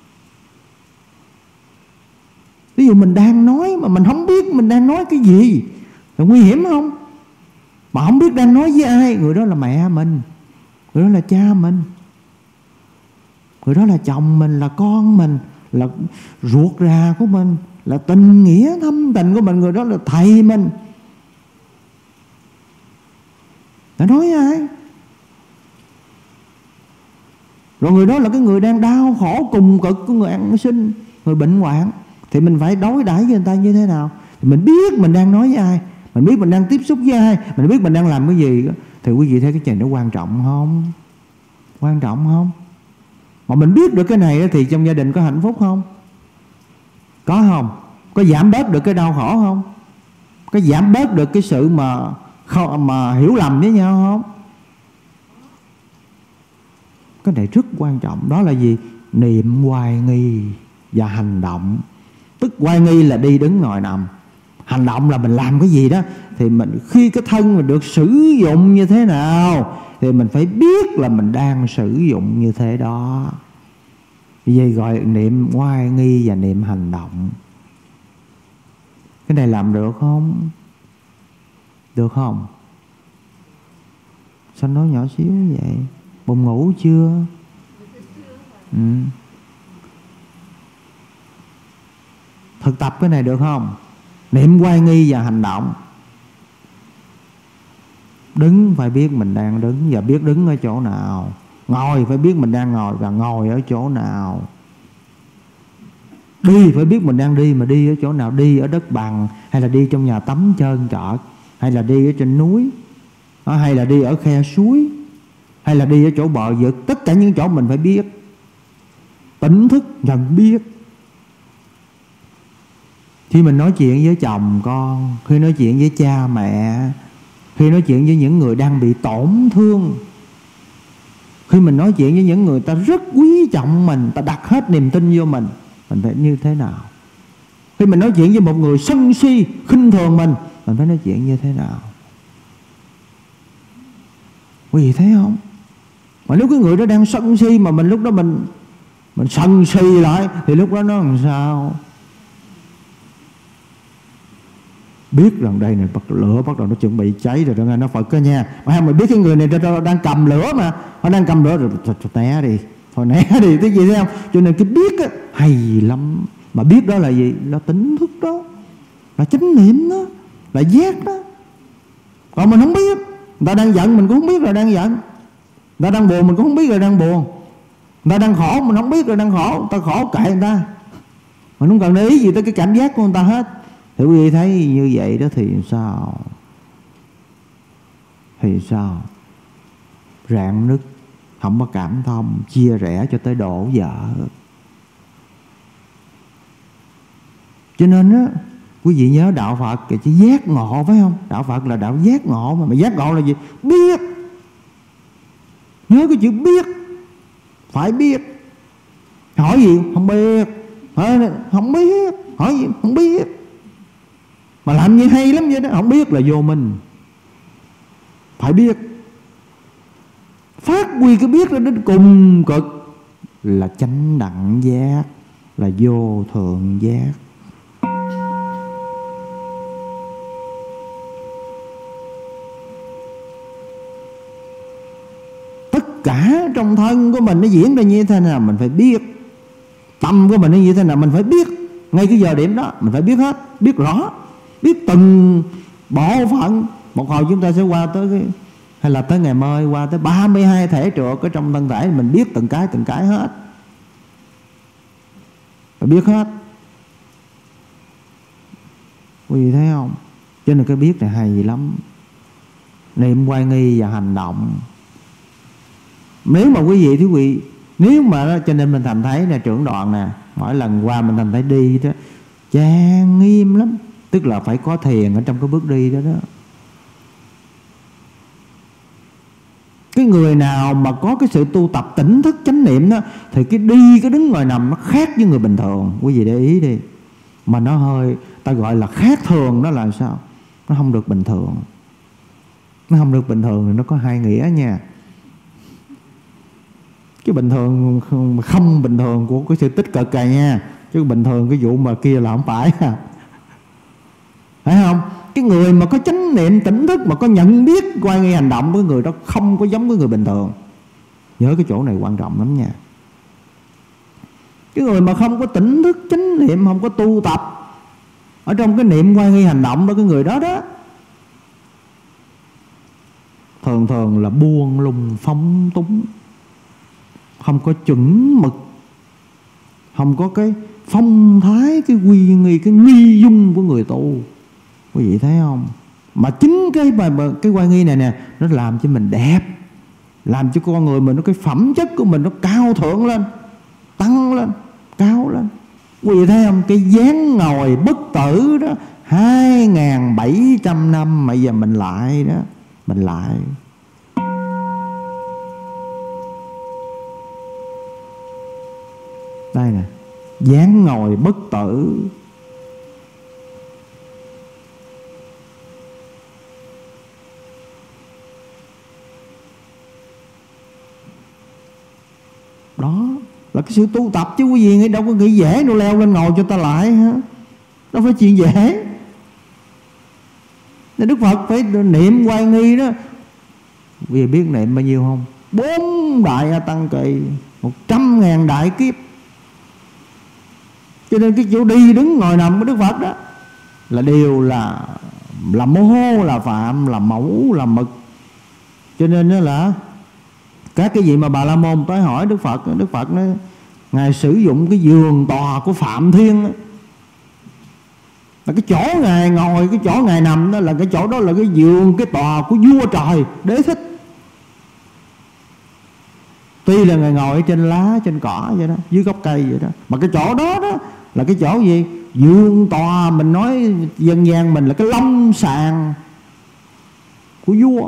Ví dụ mình đang nói mà mình không biết mình đang nói cái gì thì nguy hiểm không? Mà không biết đang nói với ai, người đó là mẹ mình, người đó là cha mình, người đó là chồng mình, là con mình, là ruột rà của mình, là tình nghĩa thâm tình của mình, người đó là thầy mình. Đã nói với ai? Rồi người đó là cái người đang đau khổ cùng cực của người ăn sinh, người bệnh hoạn, thì mình phải đối đãi với người ta như thế nào? Thì mình biết mình đang nói với ai, mình biết mình đang tiếp xúc với ai, mình biết mình đang làm cái gì. Thì quý vị thấy cái chuyện đó quan trọng không? Quan trọng không? Mà mình biết được cái này thì trong gia đình có hạnh phúc không? Có không? Có giảm bớt được cái đau khổ không? Có giảm bớt được cái sự mà không, mà hiểu lầm với nhau không? Cái này rất quan trọng. Đó là gì? Niệm hoài nghi và hành động. Tức hoài nghi là đi đứng ngồi nằm, hành động là mình làm cái gì đó. Thì mình khi cái thân mình được sử dụng như thế nào thì mình phải biết là mình đang sử dụng như thế đó. Vì gọi niệm hoài nghi và niệm hành động. Cái này làm được không? Được không? Sao nói nhỏ xíu vậy? Buồn ngủ chưa? Ừ. Thực tập cái này được không? Niệm hoài nghi và hành động. Đứng phải biết mình đang đứng và biết đứng ở chỗ nào. Ngồi phải biết mình đang ngồi và ngồi ở chỗ nào. Đi phải biết mình đang đi, mà đi ở chỗ nào, đi ở đất bằng hay là đi trong nhà tắm trơn trọt, hay là đi ở trên núi, hay là đi ở khe suối, hay là đi ở chỗ bờ vực. Tất cả những chỗ mình phải biết, tỉnh thức nhận biết. Khi mình nói chuyện với chồng con, khi nói chuyện với cha mẹ, khi nói chuyện với những người đang bị tổn thương, khi mình nói chuyện với những người ta rất quý trọng mình, ta đặt hết niềm tin vô mình, mình phải như thế nào? Khi mình nói chuyện với một người sân si, khinh thường mình, mình phải nói chuyện như thế nào? Quý vị thấy không? Mà nếu cái người đó đang sân si mà mình lúc đó mình mình sân si lại, thì lúc đó nó làm sao? Biết rằng đây này bật lửa bắt đầu nó chuẩn bị cháy rồi, đó nghe nó Phật cơ nha. Mà mình biết cái người này đang cầm lửa, mà nó đang cầm lửa rồi, thôi, thôi né đi, thôi né đi, cái gì thấy không? Cho nên cái biết á hay lắm. Mà biết đó là gì? Là tỉnh thức đó, là chánh niệm đó, là giác đó. Còn mình không biết, người ta đang giận mình cũng không biết là đang giận, người ta đang buồn mình cũng không biết là đang buồn, người ta đang khổ mình không biết là đang khổ. Người ta khổ kệ người ta, mình không cần để ý gì tới cái cảm giác của người ta hết. Thì quý vị thấy như vậy đó thì sao? Thì sao? Rạn nứt, không có cảm thông, chia rẽ cho tới đổ vỡ. Cho nên á, quý vị nhớ đạo Phật cái chữ giác ngộ phải không? Đạo Phật là đạo giác ngộ mà. Mà giác ngộ là gì? Biết. Nhớ cái chữ biết. Phải biết. Hỏi gì? Không biết. Hỏi không biết. Hỏi gì? Không biết. Mà làm như hay lắm vậy đó. Không biết là vô minh. Phải biết. Phát huy cái biết ra đến cùng cực là chánh đẳng giác, là vô thượng giác. Tất cả trong thân của mình nó diễn ra như thế nào mình phải biết. Tâm của mình nó như thế nào mình phải biết. Ngay cái giờ điểm đó mình phải biết hết, biết rõ, biết từng bộ phận. Một hồi chúng ta sẽ qua tới cái, hay là tới ngày mai qua tới ba mươi hai thể trượt ở trong thân thể, mình biết từng cái từng cái hết, phải biết hết. Quý vị thấy không? Cho nên cái biết này hay lắm. Niệm quay nghi và hành động. Nếu mà quý vị, thí vị, nếu mà cho nên mình thành thấy nè, trưởng đoạn nè, mỗi lần qua mình thành thấy đi đó trang nghiêm lắm. Tức là phải có thiền ở trong cái bước đi đó đó. Cái người nào mà có cái sự tu tập tỉnh thức chánh niệm đó, thì cái đi, cái đứng ngồi nằm nó khác với người bình thường. Quý vị để ý đi. Mà nó hơi, ta gọi là khác thường đó là sao? Nó không được bình thường. Nó không được bình thường thì nó có hai nghĩa nha. Cái bình thường không bình thường của cái sự tích cực kìa nha. Chứ bình thường cái vụ mà kia là không phải. Phải không? Cái người mà có chánh niệm tỉnh thức, mà có nhận biết quay nghi hành động, cái người đó không có giống với người bình thường. Nhớ cái chỗ này quan trọng lắm nha. Cái người mà không có tỉnh thức chánh niệm, không có tu tập ở trong cái niệm quay nghi hành động đó, cái người đó đó thường thường là buông lung phóng túng, không có chuẩn mực, không có cái phong thái, cái quy nghi, cái nghi dung của người tu. Quý vị thấy không? Mà chính cái bài cái quay nghi này nè, nó làm cho mình đẹp, làm cho con người mình, nó cái phẩm chất của mình nó cao thượng lên, tăng lên, cao lên. Quý vị thấy không? Cái dáng ngồi bất tử đó, hai ngàn bảy trăm năm mà giờ mình lại đó, mình lại. Đây nè, dáng ngồi bất tử. Đó là cái sự tu tập chứ quý vị nghĩ đâu có nghĩ dễ đâu leo lên ngồi cho ta lại hả? Đâu phải chuyện dễ. Nên Đức Phật phải niệm quay nghi đó. Quý vị biết niệm bao nhiêu không? Bốn đại A Tăng Kỳ, một trăm ngàn đại kiếp. Cho nên cái chỗ đi đứng ngồi nằm của Đức Phật đó là đều là là mô, là phạm, là mẫu, là mực. Cho nên đó là các cái gì mà Bà La Môn tới hỏi Đức Phật, Đức Phật nói Ngài sử dụng cái giường tòa của Phạm Thiên đó. Là cái chỗ Ngài ngồi, cái chỗ Ngài nằm đó, là cái chỗ đó là cái giường, cái tòa của vua trời Đế Thích. Tuy là Ngài ngồi trên lá, trên cỏ vậy đó, dưới gốc cây vậy đó, mà cái chỗ đó đó là cái chỗ gì? Giường tòa, mình nói dân gian mình là cái long sàng của vua.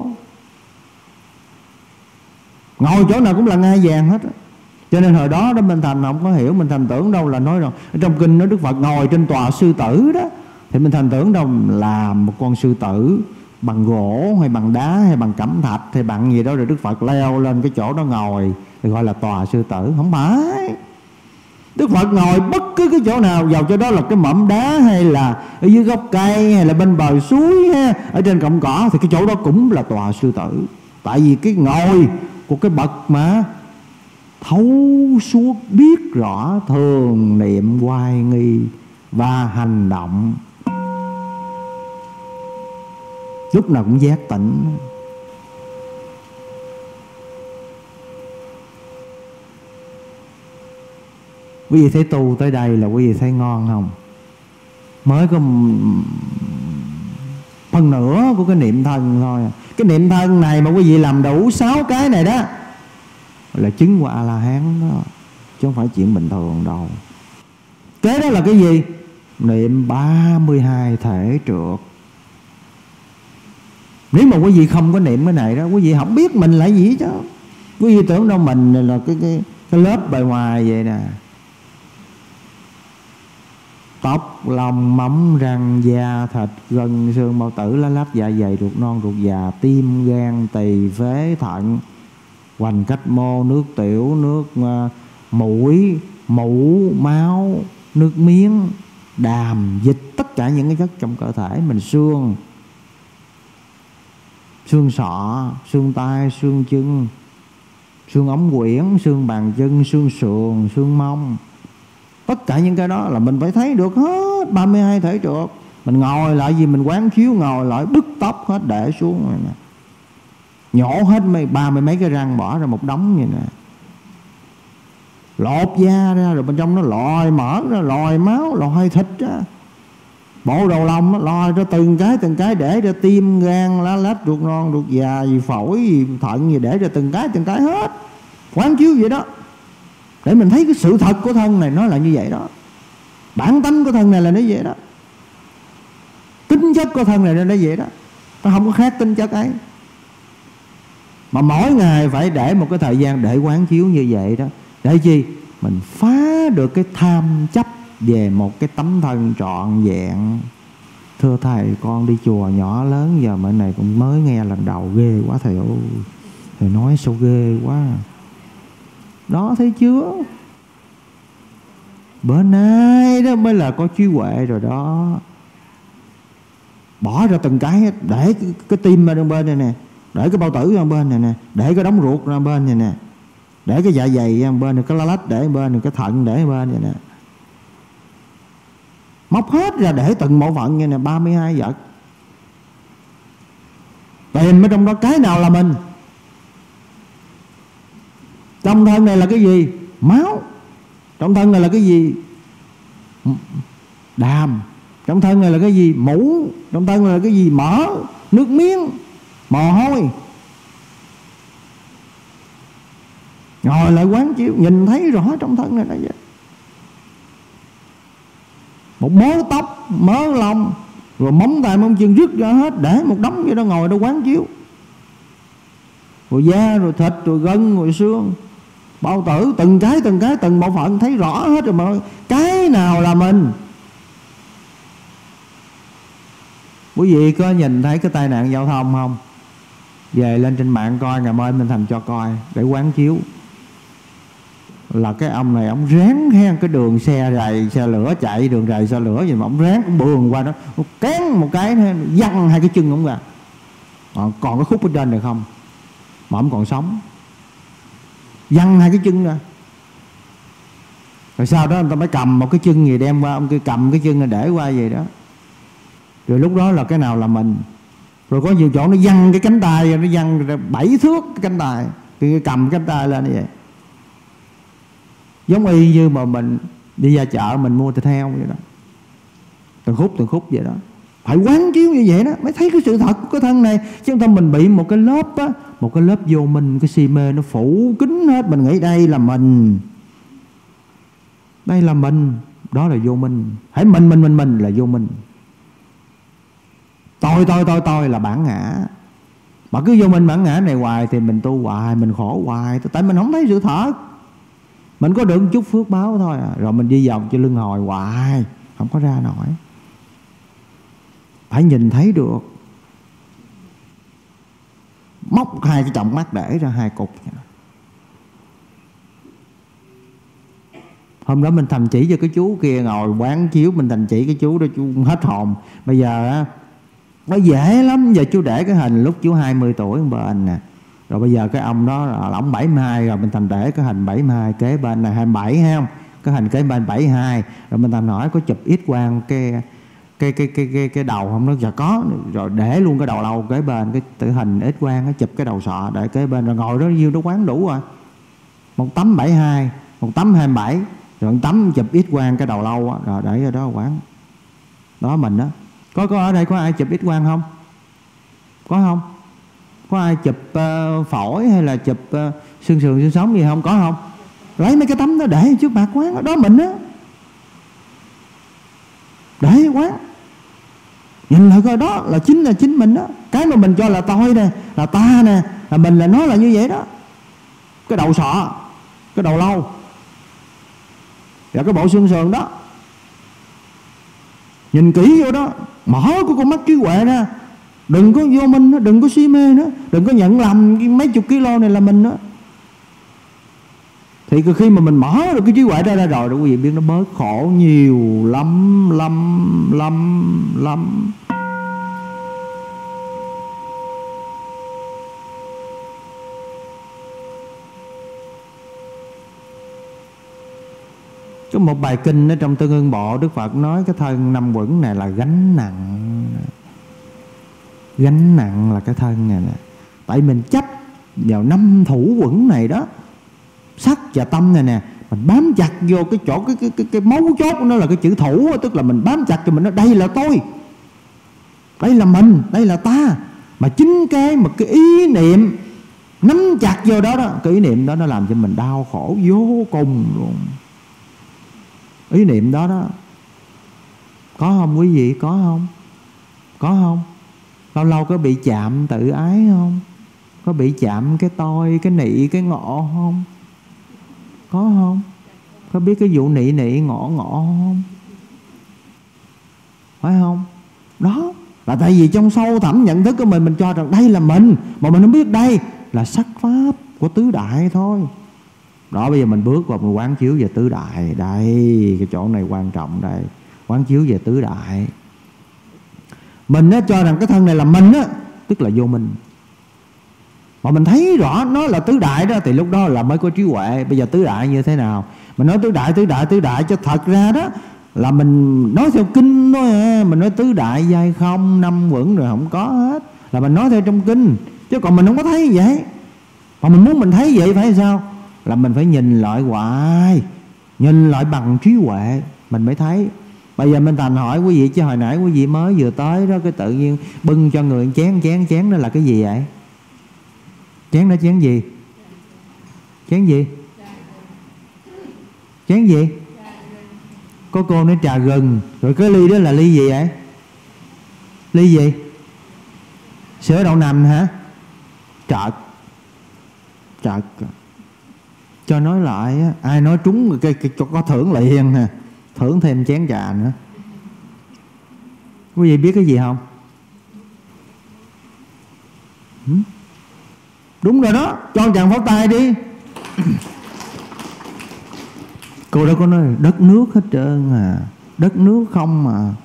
Ngồi chỗ nào cũng là ngai vàng hết đó. Cho nên hồi đó đó Minh Thành không có hiểu, Minh Thành tưởng đâu là nói rằng trong kinh nói Đức Phật ngồi trên tòa sư tử đó, thì Minh Thành tưởng đâu là một con sư tử bằng gỗ hay bằng đá hay bằng cẩm thạch hay bằng gì đó, rồi Đức Phật leo lên cái chỗ đó ngồi thì gọi là tòa sư tử. Không phải, Đức Phật ngồi bất cứ cái chỗ nào, vào chỗ đó là cái mỏm đá hay là ở dưới gốc cây hay là bên bờ suối ha, ở trên cọng cỏ, thì cái chỗ đó cũng là tòa sư tử. Tại vì cái ngồi của cái bậc mà thấu suốt, biết rõ, thường niệm, hoài nghi và hành động, lúc nào cũng giác tỉnh. Quý vị thấy tu tới đây là quý vị thấy ngon không? Mới có phần nửa của cái niệm thân thôi. Cái niệm thân này mà quý vị làm đủ sáu cái này đó là chứng qua A-la-hán đó, chứ không phải chuyện bình thường đâu. Kế đó là cái gì? Niệm ba mươi hai thể trượt. Nếu mà quý vị không có niệm cái này đó, quý vị không biết mình là gì chứ. Quý vị tưởng đâu mình là cái, cái, cái lớp bề ngoài vậy nè. Tóc, lòng, móng, răng, da, thịt, gân, xương, bao tử, lá lách, dạ dày, ruột non, ruột già, tim, gan, tỳ, phế, thận, hoành cách mô, nước tiểu, nước uh, mũi, mũ, máu, nước miếng, đàm, dịch, tất cả những cái chất trong cơ thể mình, xương, xương sọ, xương tai, xương chân, xương ống quyển, xương bàn chân, xương sườn, xương mông. Tất cả những cái đó là mình phải thấy được hết ba mươi hai thể trượt. Mình ngồi lại gì mình quán chiếu, ngồi lại bứt tóc hết để xuống này nè, nhổ hết mấy ba mươi mấy cái răng bỏ ra một đống vậy nè, lột da ra rồi bên trong nó lòi mỡ ra, lòi máu, lòi thịt ra, bộ đầu lòng nó lòi ra từng cái từng cái, để ra tim, gan, lá lách, ruột non, ruột già, gì phổi, gì thận, gì để ra từng cái từng cái hết, quán chiếu vậy đó, để mình thấy cái sự thật của thân này nó là như vậy đó, bản tánh của thân này là nó vậy đó, tính chất của thân này là nó vậy đó, nó không có khác tính chất ấy. Mà mỗi ngày phải để một cái thời gian để quán chiếu như vậy đó. Để chi? Mình phá được cái tham chấp về một cái tấm thân trọn vẹn. Thưa thầy, con đi chùa nhỏ lớn giờ mà này cũng mới nghe lần đầu, ghê quá thầy ơi. Thầy nói sao ghê quá. Đó thấy chưa? Bữa nay đó mới là có trí huệ rồi đó. Bỏ ra từng cái, để cái, cái tim ở bên này nè, để cái bao tử ở bên này nè, để cái đống ruột ra bên này nè, để cái dạ dày ở bên này, cái lá lách để ở bên này, cái thận để ở bên này nè, móc hết ra để từng bộ phận như nè, ba mươi hai vật. Tìm ở trong đó cái nào là mình. Trong thân này là cái gì? Máu. Trong thân này là cái gì? Đàm. Trong thân này là cái gì? Mũ. Trong thân này là cái gì? Mỡ, nước miếng, mồ hôi. Ngồi lại quán chiếu, nhìn thấy rõ trong thân này là vậy. Một mớ tóc, mớ lông, rồi móng tay móng chân rứt ra hết, để một đống vậy đó, ngồi đó quán chiếu. Rồi da, rồi thịt, rồi gân, rồi xương, bao tử, từng cái từng cái từng bộ phận thấy rõ hết rồi mà. Cái nào là mình? Quý vị có nhìn thấy cái tai nạn giao thông không? Về lên trên mạng coi, ngày mai Minh Thành cho coi để quán chiếu. Là cái ông này ông ráng hen cái đường xe rầy xe lửa chạy, đường rầy xe lửa gì mà ông ráng ông bường qua đó, ông cán một cái văng hai cái chân ông ra. À, còn cái khúc ở trên này không, mà ông còn sống, văng hai cái chân ra. Rồi sau đó người ta mới cầm một cái chân gì đem qua, ông kia cầm cái chân này để qua vậy đó. Rồi lúc đó là cái nào là mình? Rồi có nhiều chỗ nó văng cái cánh tay, nó văng bảy thước cái cánh tay, thì cầm cái cánh tay lên như vậy. Giống y như mà mình đi ra chợ mình mua thịt heo vậy đó, từng khúc từng khúc vậy đó. Phải quán chiếu như vậy đó mới thấy cái sự thật của cái thân này. Chứ không thôi mình bị một cái lớp á, một cái lớp vô minh, cái si mê nó phủ kín hết. Mình nghĩ đây là mình, đây là mình, đó là vô minh. Hãy mình mình mình mình là vô minh. Tôi tôi tôi tôi là bản ngã. Mà cứ vô minh bản ngã này hoài thì mình tu hoài, mình khổ hoài. Tại mình không thấy sự thật. Mình có được một chút phước báo thôi à, rồi mình đi vòng cho luân hồi hoài, không có ra nổi. Phải nhìn thấy được. Móc hai cái trọng mắt để ra hai cục. Hôm đó mình thầm chỉ cho cái chú kia ngồi quán chiếu, mình thành chỉ cái chú đó, chú hết hồn. Bây giờ á, nó dễ lắm. Giờ chú để cái hình lúc chú hai mươi tuổi bên nè, rồi bây giờ cái ông đó là ông bảy mươi hai, rồi mình thành để cái hình bảy mươi hai kế bên này hai mươi bảy, thấy không? Cái hình kế bên bảy mươi hai, rồi mình thành hỏi có chụp ít quang cái cái cái cái cái cái đầu không? Nó giờ có, rồi để luôn cái đầu lâu kế bên cái tử hình ít quang, nó chụp cái đầu sọ để kế bên, rồi ngồi đó nhiêu nó quán đủ rồi. Một tấm bảy mươi hai, một tấm hai mươi bảy, rồi một tấm chụp ít quang cái đầu lâu á, rồi để ở đó quán. Đó mình đó. Có có ở đây có ai chụp ít quang không? Có không? Có ai chụp uh, phổi hay là chụp uh, xương sườn xương sống gì không? Có không? Lấy mấy cái tấm đó để trước mặt quán đó, đó mình đó. Để quán. Nhìn lại coi, đó là chính là chính mình đó. Cái mà mình cho là tôi nè, là ta nè, là mình, là nó là như vậy đó. Cái đầu sọ, cái đầu lâu, và cái bộ xương sườn đó. Nhìn kỹ vô đó, mở của con mắt trí huệ ra. Đừng có vô minh nữa, đừng có si mê nữa, đừng có nhận lầm mấy chục kilo này là mình nữa. Thì khi mà mình mở được cái trí huệ ra ra rồi, quý vị biết nó bớt khổ nhiều lắm lắm lắm lắm. Có một bài kinh ở trong Tương Ưng Bộ, Đức Phật nói cái thân năm uẩn này là gánh nặng. Gánh nặng là cái thân này nè. Tại mình chấp vào năm thủ uẩn này đó, sắc và tâm này nè, mình bám chặt vô cái chỗ cái cái cái, cái mấu chốt của nó là cái chữ thủ, tức là mình bám chặt cho mình nói đây là tôi, đây là mình, đây là ta. Mà chính cái mà cái ý niệm nắm chặt vô đó đó, cái ý niệm đó nó làm cho mình đau khổ vô cùng luôn. Ý niệm đó đó, có không quý vị? Có không? Có không? Lâu lâu có bị chạm tự ái không? Có bị chạm cái tôi, cái nị, cái ngọ không? Có không? Có biết cái vụ nị nị ngọ ngọ không? Phải không? Đó là tại vì trong sâu thẳm nhận thức của mình, mình cho rằng đây là mình, mà mình không biết đây là sắc pháp của tứ đại thôi. Đó, bây giờ mình bước vào mình quán chiếu về tứ đại. Đây, cái chỗ này quan trọng đây. Quán chiếu về tứ đại. Mình á, cho rằng cái thân này là mình á, tức là vô minh. Mà mình thấy rõ nó là tứ đại đó, thì lúc đó là mới có trí huệ. Bây giờ tứ đại như thế nào? Mình nói tứ đại, tứ đại, tứ đại, cho thật ra đó là mình nói theo kinh thôi à. Mình nói tứ đại giai không, năm uẩn rồi không có hết, là mình nói theo trong kinh. Chứ còn mình không có thấy vậy. Mà mình muốn mình thấy vậy phải sao? Là mình phải nhìn lại hoài, nhìn lại bằng trí huệ mình mới thấy. Bây giờ mình thành hỏi quý vị, chứ hồi nãy quý vị mới vừa tới đó, cái tự nhiên bưng cho người chén chén chén đó là cái gì vậy? Chén đó chén gì? Chén gì? Chén gì? Có cô nói trà gừng. Rồi cái ly đó là ly gì vậy? Ly gì? Sữa đậu nành hả? Trợt. Trợt. Cho nói lại á, ai nói trúng cái, cái, cái có thưởng liền nè, thưởng thêm chén trà nữa. Quý vị biết cái gì không? Ừ? Đúng rồi đó, cho chàng pháo tay đi. Cô đó có nói đất nước hết trơn à, đất nước không mà.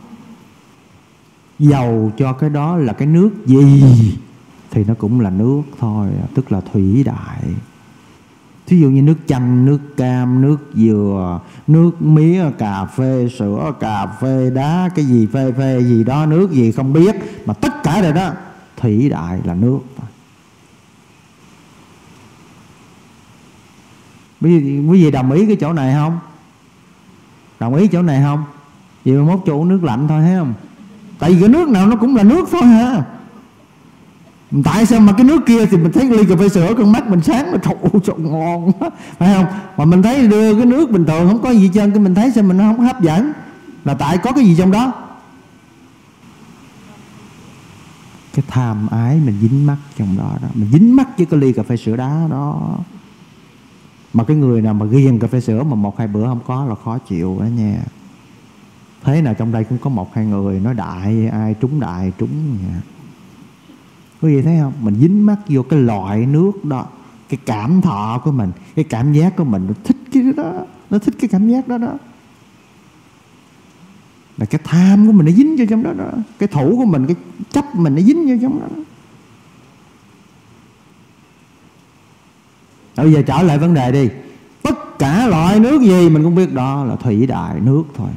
Dầu cho cái đó là cái nước gì thì nó cũng là nước thôi, tức là thủy đại. Thí dụ như nước chanh, nước cam, nước dừa, nước mía, cà phê, sữa, cà phê, đá, cái gì phê phê gì đó, nước gì không biết, mà tất cả rồi đó, thủy đại là nước. Quý vị, quý vị đồng ý cái chỗ này không? Đồng ý chỗ này không? Vì mà mốt chỗ nước lạnh thôi, thấy không? Tại vì cái nước nào nó cũng là nước thôi hả? Tại sao mà cái nước kia thì mình thấy ly cà phê sữa con mắt mình sáng, mà trộn trộn ngon quá, phải không? Mà mình thấy đưa cái nước bình thường không có gì trơn, cái mình thấy sao mình nó không hấp dẫn? Là tại có cái gì trong đó? Cái tham ái mình dính mắc trong đó đó. Mình dính mắc với cái ly cà phê sữa đá đó. Mà cái người nào mà ghiền cà phê sữa mà một hai bữa không có là khó chịu đó nha. Thế nào trong đây cũng có một hai người nói đại, ai trúng đại trúng nha. Quý vị thấy không? Mình dính mắc vô cái loại nước đó, cái cảm thọ của mình, cái cảm giác của mình, nó thích cái đó, nó thích cái cảm giác đó đó. Là cái tham của mình nó dính vô trong đó đó. Cái thủ của mình, cái chấp mình nó dính vô trong đó đó. Bây giờ trở lại vấn đề đi. Tất cả loại nước gì mình cũng biết đó là thủy đại nước thôi.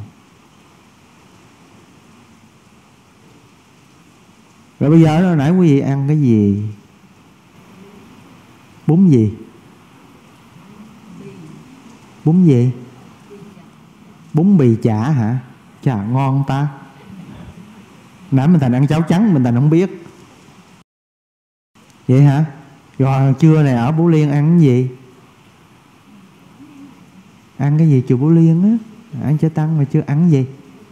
Rồi bây giờ hồi nãy quý vị ăn cái gì? Bún gì? Bún gì? Bún bì chả hả? Chà ngon ta. Nãy mình thành ăn cháo trắng mình thành không biết. Vậy hả? Rồi trưa này ở Bố Liên ăn cái gì? Ăn cái gì chùa Bố Liên á? Ăn chả tăng mà chưa ăn gì?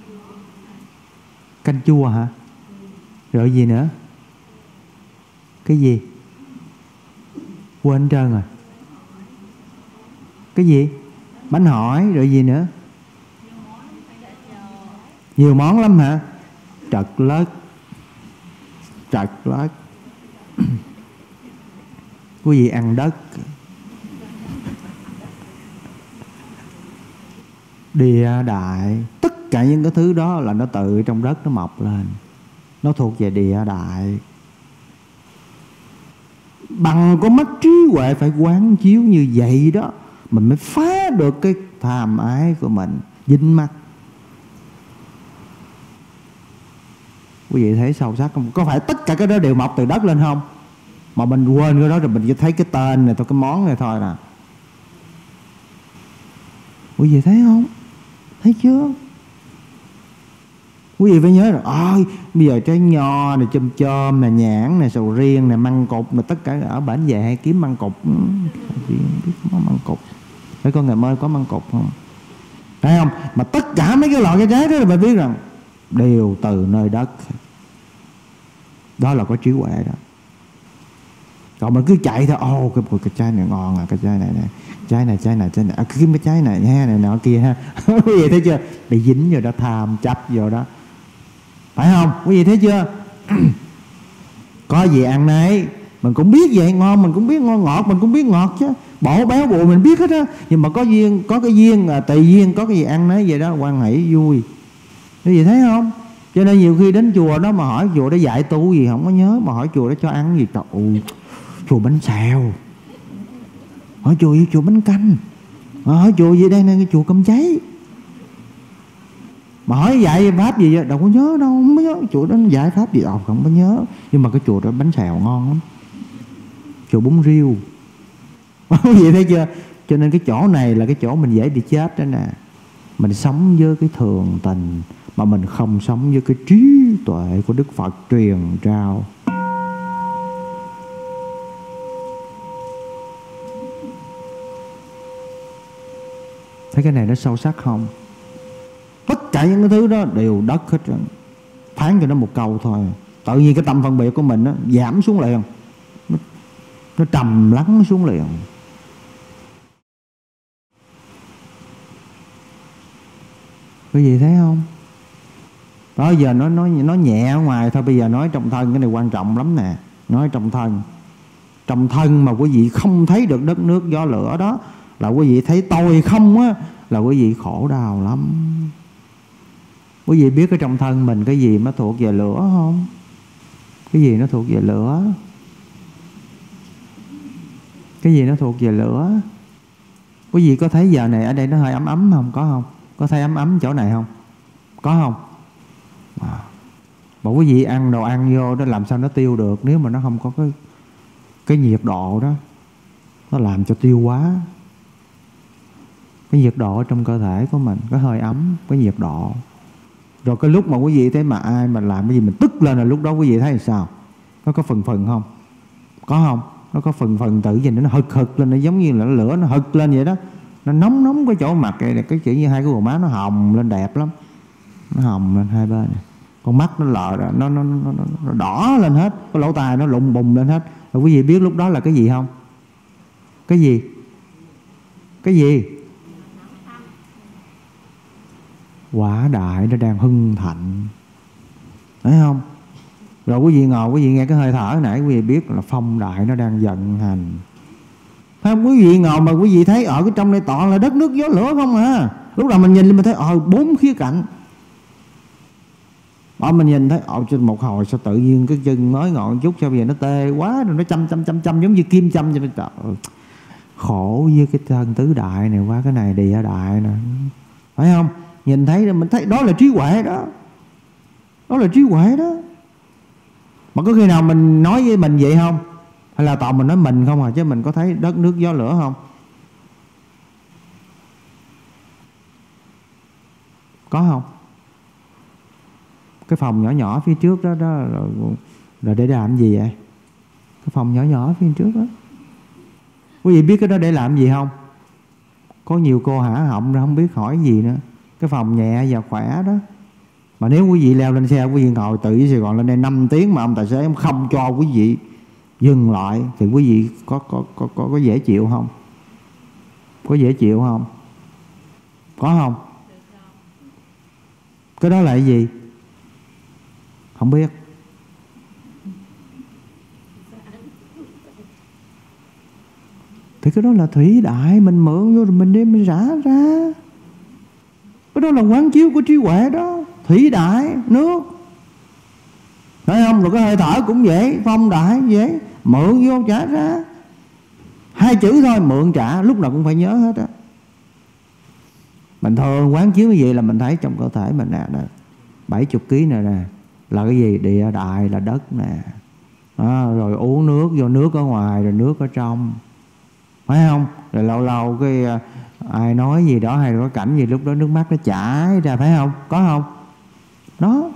Canh chua hả? Rồi gì nữa? Cái gì? Quên trơn rồi. Cái gì? Bánh hỏi. Rồi gì nữa? Nhiều món lắm hả? Trật lết. Trật lết. Quý vị ăn đất. Địa đại. Tất cả những cái thứ đó là nó tự trong đất nó mọc lên. Nó thuộc về địa đại. Bằng có mắt trí huệ phải quán chiếu như vậy đó, mình mới phá được cái tham ái của mình dính mắt. Quý vị thấy sâu sắc không? Có phải tất cả cái đó đều mọc từ đất lên không? Mà mình quên cái đó rồi mình chỉ thấy cái tên này thôi, cái món này thôi nè. Quý vị thấy không? Thấy chưa? Quý vị phải nhớ rồi, ôi bây giờ trái nho này, chôm chôm nè, nhãn nè, sầu riêng nè, măng cục nè, tất cả ở bển về hay kiếm măng cục. Biết món măng cục. Thấy con ngày mới có măng cục không? Thấy không? Mà tất cả mấy cái loại cái trái đó là bạn biết rằng đều từ nơi đất. Đó là có trí huệ đó. Còn mình cứ chạy thôi, ồ oh, cái, cái trái này ngon à, cái trái này nè, trái này, trái này, trái này, à, kiếm cái trái này nha, này nọ kia ha. Quý vị thấy chưa? Bị dính vô đó, tham chấp vô đó. Phải không? Quý vị thấy chưa? Có gì ăn nấy. Mình cũng biết vậy, ngon mình cũng biết ngon, ngọt mình cũng biết ngọt chứ. Bổ béo bụi mình biết hết á. Nhưng mà có duyên, có cái duyên, à, tùy duyên, có cái gì ăn nấy vậy đó, quan hệ vui. Quý vị thấy không? Cho nên nhiều khi đến chùa đó mà hỏi chùa đó dạy tu gì không có nhớ, mà hỏi chùa đó cho ăn gì, trời ơi, chùa bánh xèo, hỏi chùa gì chùa bánh canh, hỏi chùa gì đây nè cái chùa cơm cháy. Mà hỏi dạy pháp gì vậy? Đâu có nhớ đâu, không có nhớ. Chùa đó dạy pháp gì đâu, không có nhớ. Nhưng mà cái chùa đó bánh xèo ngon lắm. Chùa bún riêu. Vậy thấy chưa? Cho nên cái chỗ này là cái chỗ mình dễ bị chết đó nè. Mình sống với cái thường tình mà mình không sống với cái trí tuệ của Đức Phật truyền trao. Thấy cái này nó sâu sắc không? Tất cả những cái thứ đó đều đất hết rồi. Phán cho nó một câu thôi, tự nhiên cái tâm phân biệt của mình nó giảm xuống liền, nó, nó trầm lắng xuống liền. Quý vị thấy không? Đó giờ nó nói nó nhẹ ở ngoài thôi, bây giờ nói trong thân, cái này quan trọng lắm nè. Nói trong thân, trong thân mà quý vị không thấy được đất nước gió lửa đó, là quý vị thấy tôi không á, là quý vị khổ đau lắm. Quý vị biết cái trong thân mình cái gì nó thuộc về lửa không? Cái gì nó thuộc về lửa? Cái gì nó thuộc về lửa? Quý vị có thấy giờ này ở đây nó hơi ấm ấm không? Có không? Có thấy ấm ấm chỗ này không? Có không? À. Mà quý vị ăn đồ ăn vô đó làm sao nó tiêu được nếu mà nó không có cái cái nhiệt độ đó, nó làm cho tiêu hóa. cái nhiệt độ trong cơ thể của mình, cái hơi ấm, cái nhiệt độ. Rồi cái lúc mà quý vị thấy mà ai mà làm cái gì mình tức lên là lúc đó quý vị thấy là sao? Nó có phần phần không? Có không? Nó có phần phần tự nhìn nó hực hực lên, nó giống như là nó lửa nó hực lên vậy đó. Nó nóng nóng cái chỗ mặt này, cái kiểu như hai cái gò má nó hồng lên đẹp lắm. Nó hồng lên hai bên này. Con mắt nó lợ ra, nó, nó, nó, nó, nó đỏ lên hết, cái lỗ tai nó lụng bùng lên hết. Rồi quý vị biết lúc đó là cái gì không? Cái gì? Cái gì? Quả đại nó đang hưng thạnh, thấy không? Rồi quý vị ngồi quý vị nghe cái hơi thở nãy quý vị biết là phong đại nó đang vận hành. Thấy không? Quý vị ngồi mà quý vị thấy ở cái trong đây toàn là đất nước gió lửa không à. Lúc đầu mình nhìn lên mình thấy ờ bốn khía cạnh. Ở mình nhìn thấy ở trên một hồi sao tự nhiên cái chân mới ngọn chút sao bây giờ nó tê quá rồi nó chăm chăm chăm chăm giống như kim chăm cho trời. Khổ với cái thân tứ đại này quá, cái này địa đại nè, phải không? Nhìn thấy mình thấy đó là trí huệ đó, đó là trí huệ đó. Mà có khi nào mình nói với mình vậy không? Hay là toàn mình nói mình không à, chứ mình có thấy đất nước gió lửa không? Có không? Cái phòng nhỏ nhỏ phía trước đó, đó là, là để làm gì vậy? Cái phòng nhỏ nhỏ phía trước đó, quý vị biết cái đó để làm gì không? Có nhiều cô hả họng ra không biết hỏi gì nữa. Cái phòng nhẹ và khỏe đó. Mà nếu quý vị leo lên xe, quý vị ngồi tự với Sài Gòn lên đây năm tiếng mà ông tài xế không cho quý vị dừng lại thì quý vị có có có có, có dễ chịu không? Có dễ chịu không? Có không? Cái đó là cái gì? Không biết. Thì cái đó là thủy đại mình mượn vô rồi mình đem mình rã ra. Cái đó là quán chiếu của trí huệ đó. Thủy đại, nước, thấy không? Rồi cái hơi thở cũng vậy, phong đại vậy, mượn vô trả ra. Hai chữ thôi, mượn trả, lúc nào cũng phải nhớ hết á. Mình thường quán chiếu như vậy là mình thấy trong cơ thể mình nè, bảy mươi ký này nè, là cái gì? Địa đại là đất nè. À, rồi uống nước, vô nước ở ngoài rồi nước ở trong, phải không? Rồi lâu lâu cái ai nói gì đó hay có cảnh gì lúc đó nước mắt nó chảy ra, phải không? Có không? Đó.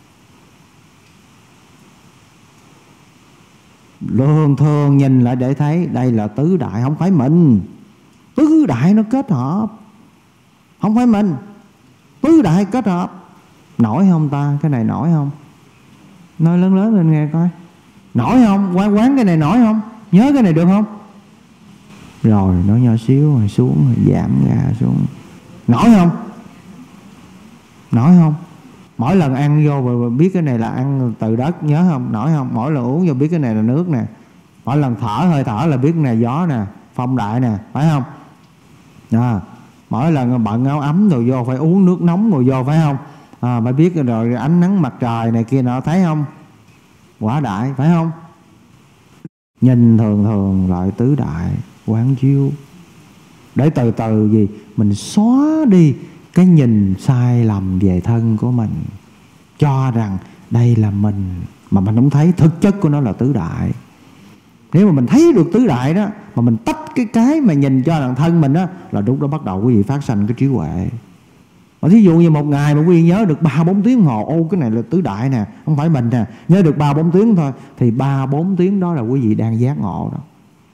Thường thường nhìn lại để thấy đây là tứ đại, không phải mình. Tứ đại nó kết hợp, không phải mình. Tứ đại kết hợp. Nổi không ta? Cái này nổi không? Nói lớn lớn lên nghe coi. Nổi không? Quán quán cái này nổi không? Nhớ cái này được không? Rồi nó nhỏ xíu rồi xuống rồi giảm ra xuống. Nổi không? Nổi không? Mỗi lần ăn vô và biết cái này là ăn từ đất, nhớ không? Nổi không? Mỗi lần uống vô biết cái này là nước nè. Mỗi lần thở hơi thở là biết cái này gió nè, phong đại nè, phải không? À, mỗi lần bận áo ấm rồi vô phải uống nước nóng rồi vô, phải không? À, phải biết rồi ánh nắng mặt trời này kia nọ, thấy không? Quả đại, phải không? Nhìn thường thường lại tứ đại quán chiếu để từ từ gì mình xóa đi cái nhìn sai lầm về thân của mình, cho rằng đây là mình mà mình không thấy thực chất của nó là tứ đại. Nếu mà mình thấy được tứ đại đó mà mình tách cái cái mà nhìn cho rằng thân mình đó, là lúc đó bắt đầu quý vị phát sanh cái trí huệ. Mà thí dụ như một ngày mà quý vị nhớ được ba bốn tiếng hồ, ô cái này là tứ đại nè, không phải mình nè, nhớ được ba bốn tiếng thôi, thì ba bốn tiếng đó là quý vị đang giác ngộ đó.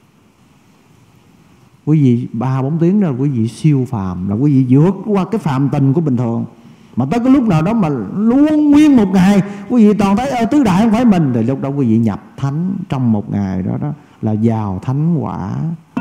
Quý vị ba bốn tiếng đó là quý vị siêu phàm, là quý vị vượt qua cái phàm tình của bình thường. Mà tới cái lúc nào đó mà luôn nguyên một ngày quý vị toàn thấy ơ tứ đại không phải mình, thì lúc đó quý vị nhập thánh trong một ngày đó, đó là vào thánh quả.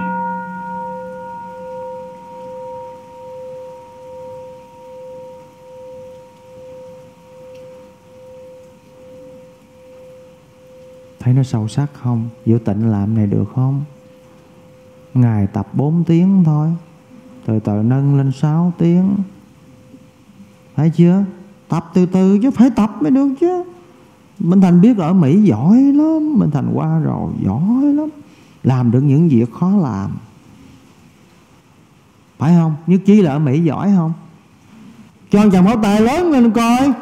Thấy nó sâu sắc không? Giữ tịnh làm này được không? Ngày tập bốn tiếng thôi, từ từ nâng lên sáu tiếng. Thấy chưa? Tập từ từ chứ, phải tập mới được chứ. Minh Thành biết ở Mỹ giỏi lắm, Minh Thành qua rồi giỏi lắm, làm được những việc khó làm, phải không? Nhất trí là ở Mỹ giỏi không? Cho anh chàng pháo tay lớn lên coi.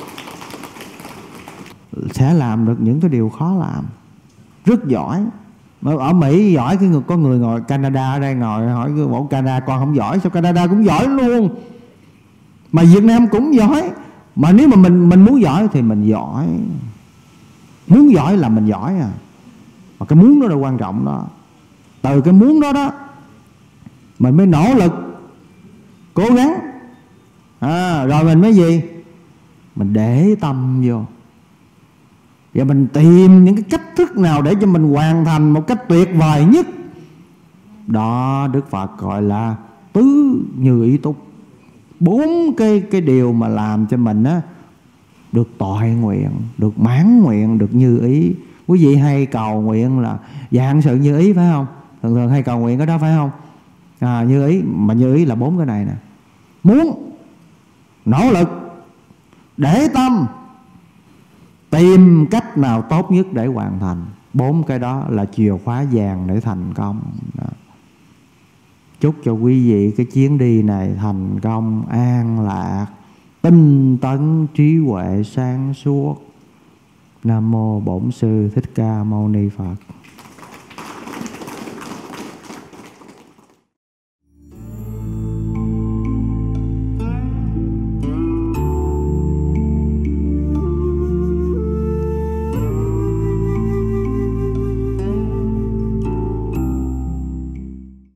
Sẽ làm được những cái điều khó làm, rất giỏi. Ở Mỹ giỏi, cái người có người ngồi Canada ở đây ngồi hỏi bộ Canada con không giỏi, sao Canada cũng giỏi luôn, mà Việt Nam cũng giỏi. Mà nếu mà mình mình muốn giỏi thì mình giỏi, muốn giỏi là mình giỏi à. Mà cái muốn đó là quan trọng đó. Từ cái muốn đó đó mình mới nỗ lực cố gắng, à, rồi mình mới gì, mình để tâm vô và mình tìm những cái cách thức nào để cho mình hoàn thành một cách tuyệt vời nhất. Đó Đức Phật gọi là tứ như ý túc. Bốn cái cái điều mà làm cho mình á được toại nguyện, được mãn nguyện, được như ý. Quý vị hay cầu nguyện là vạn sự như ý phải không? Thường thường hay cầu nguyện cái đó phải không? À, như ý, mà như ý là bốn cái này nè: muốn, nỗ lực, để tâm, tìm cách nào tốt nhất để hoàn thành. Bốn cái đó là chìa khóa vàng để thành công đó. Chúc cho quý vị cái chuyến đi này thành công, an lạc, tinh tấn, trí huệ sáng suốt. Nam mô Bổn Sư Thích Ca Mâu Ni Phật.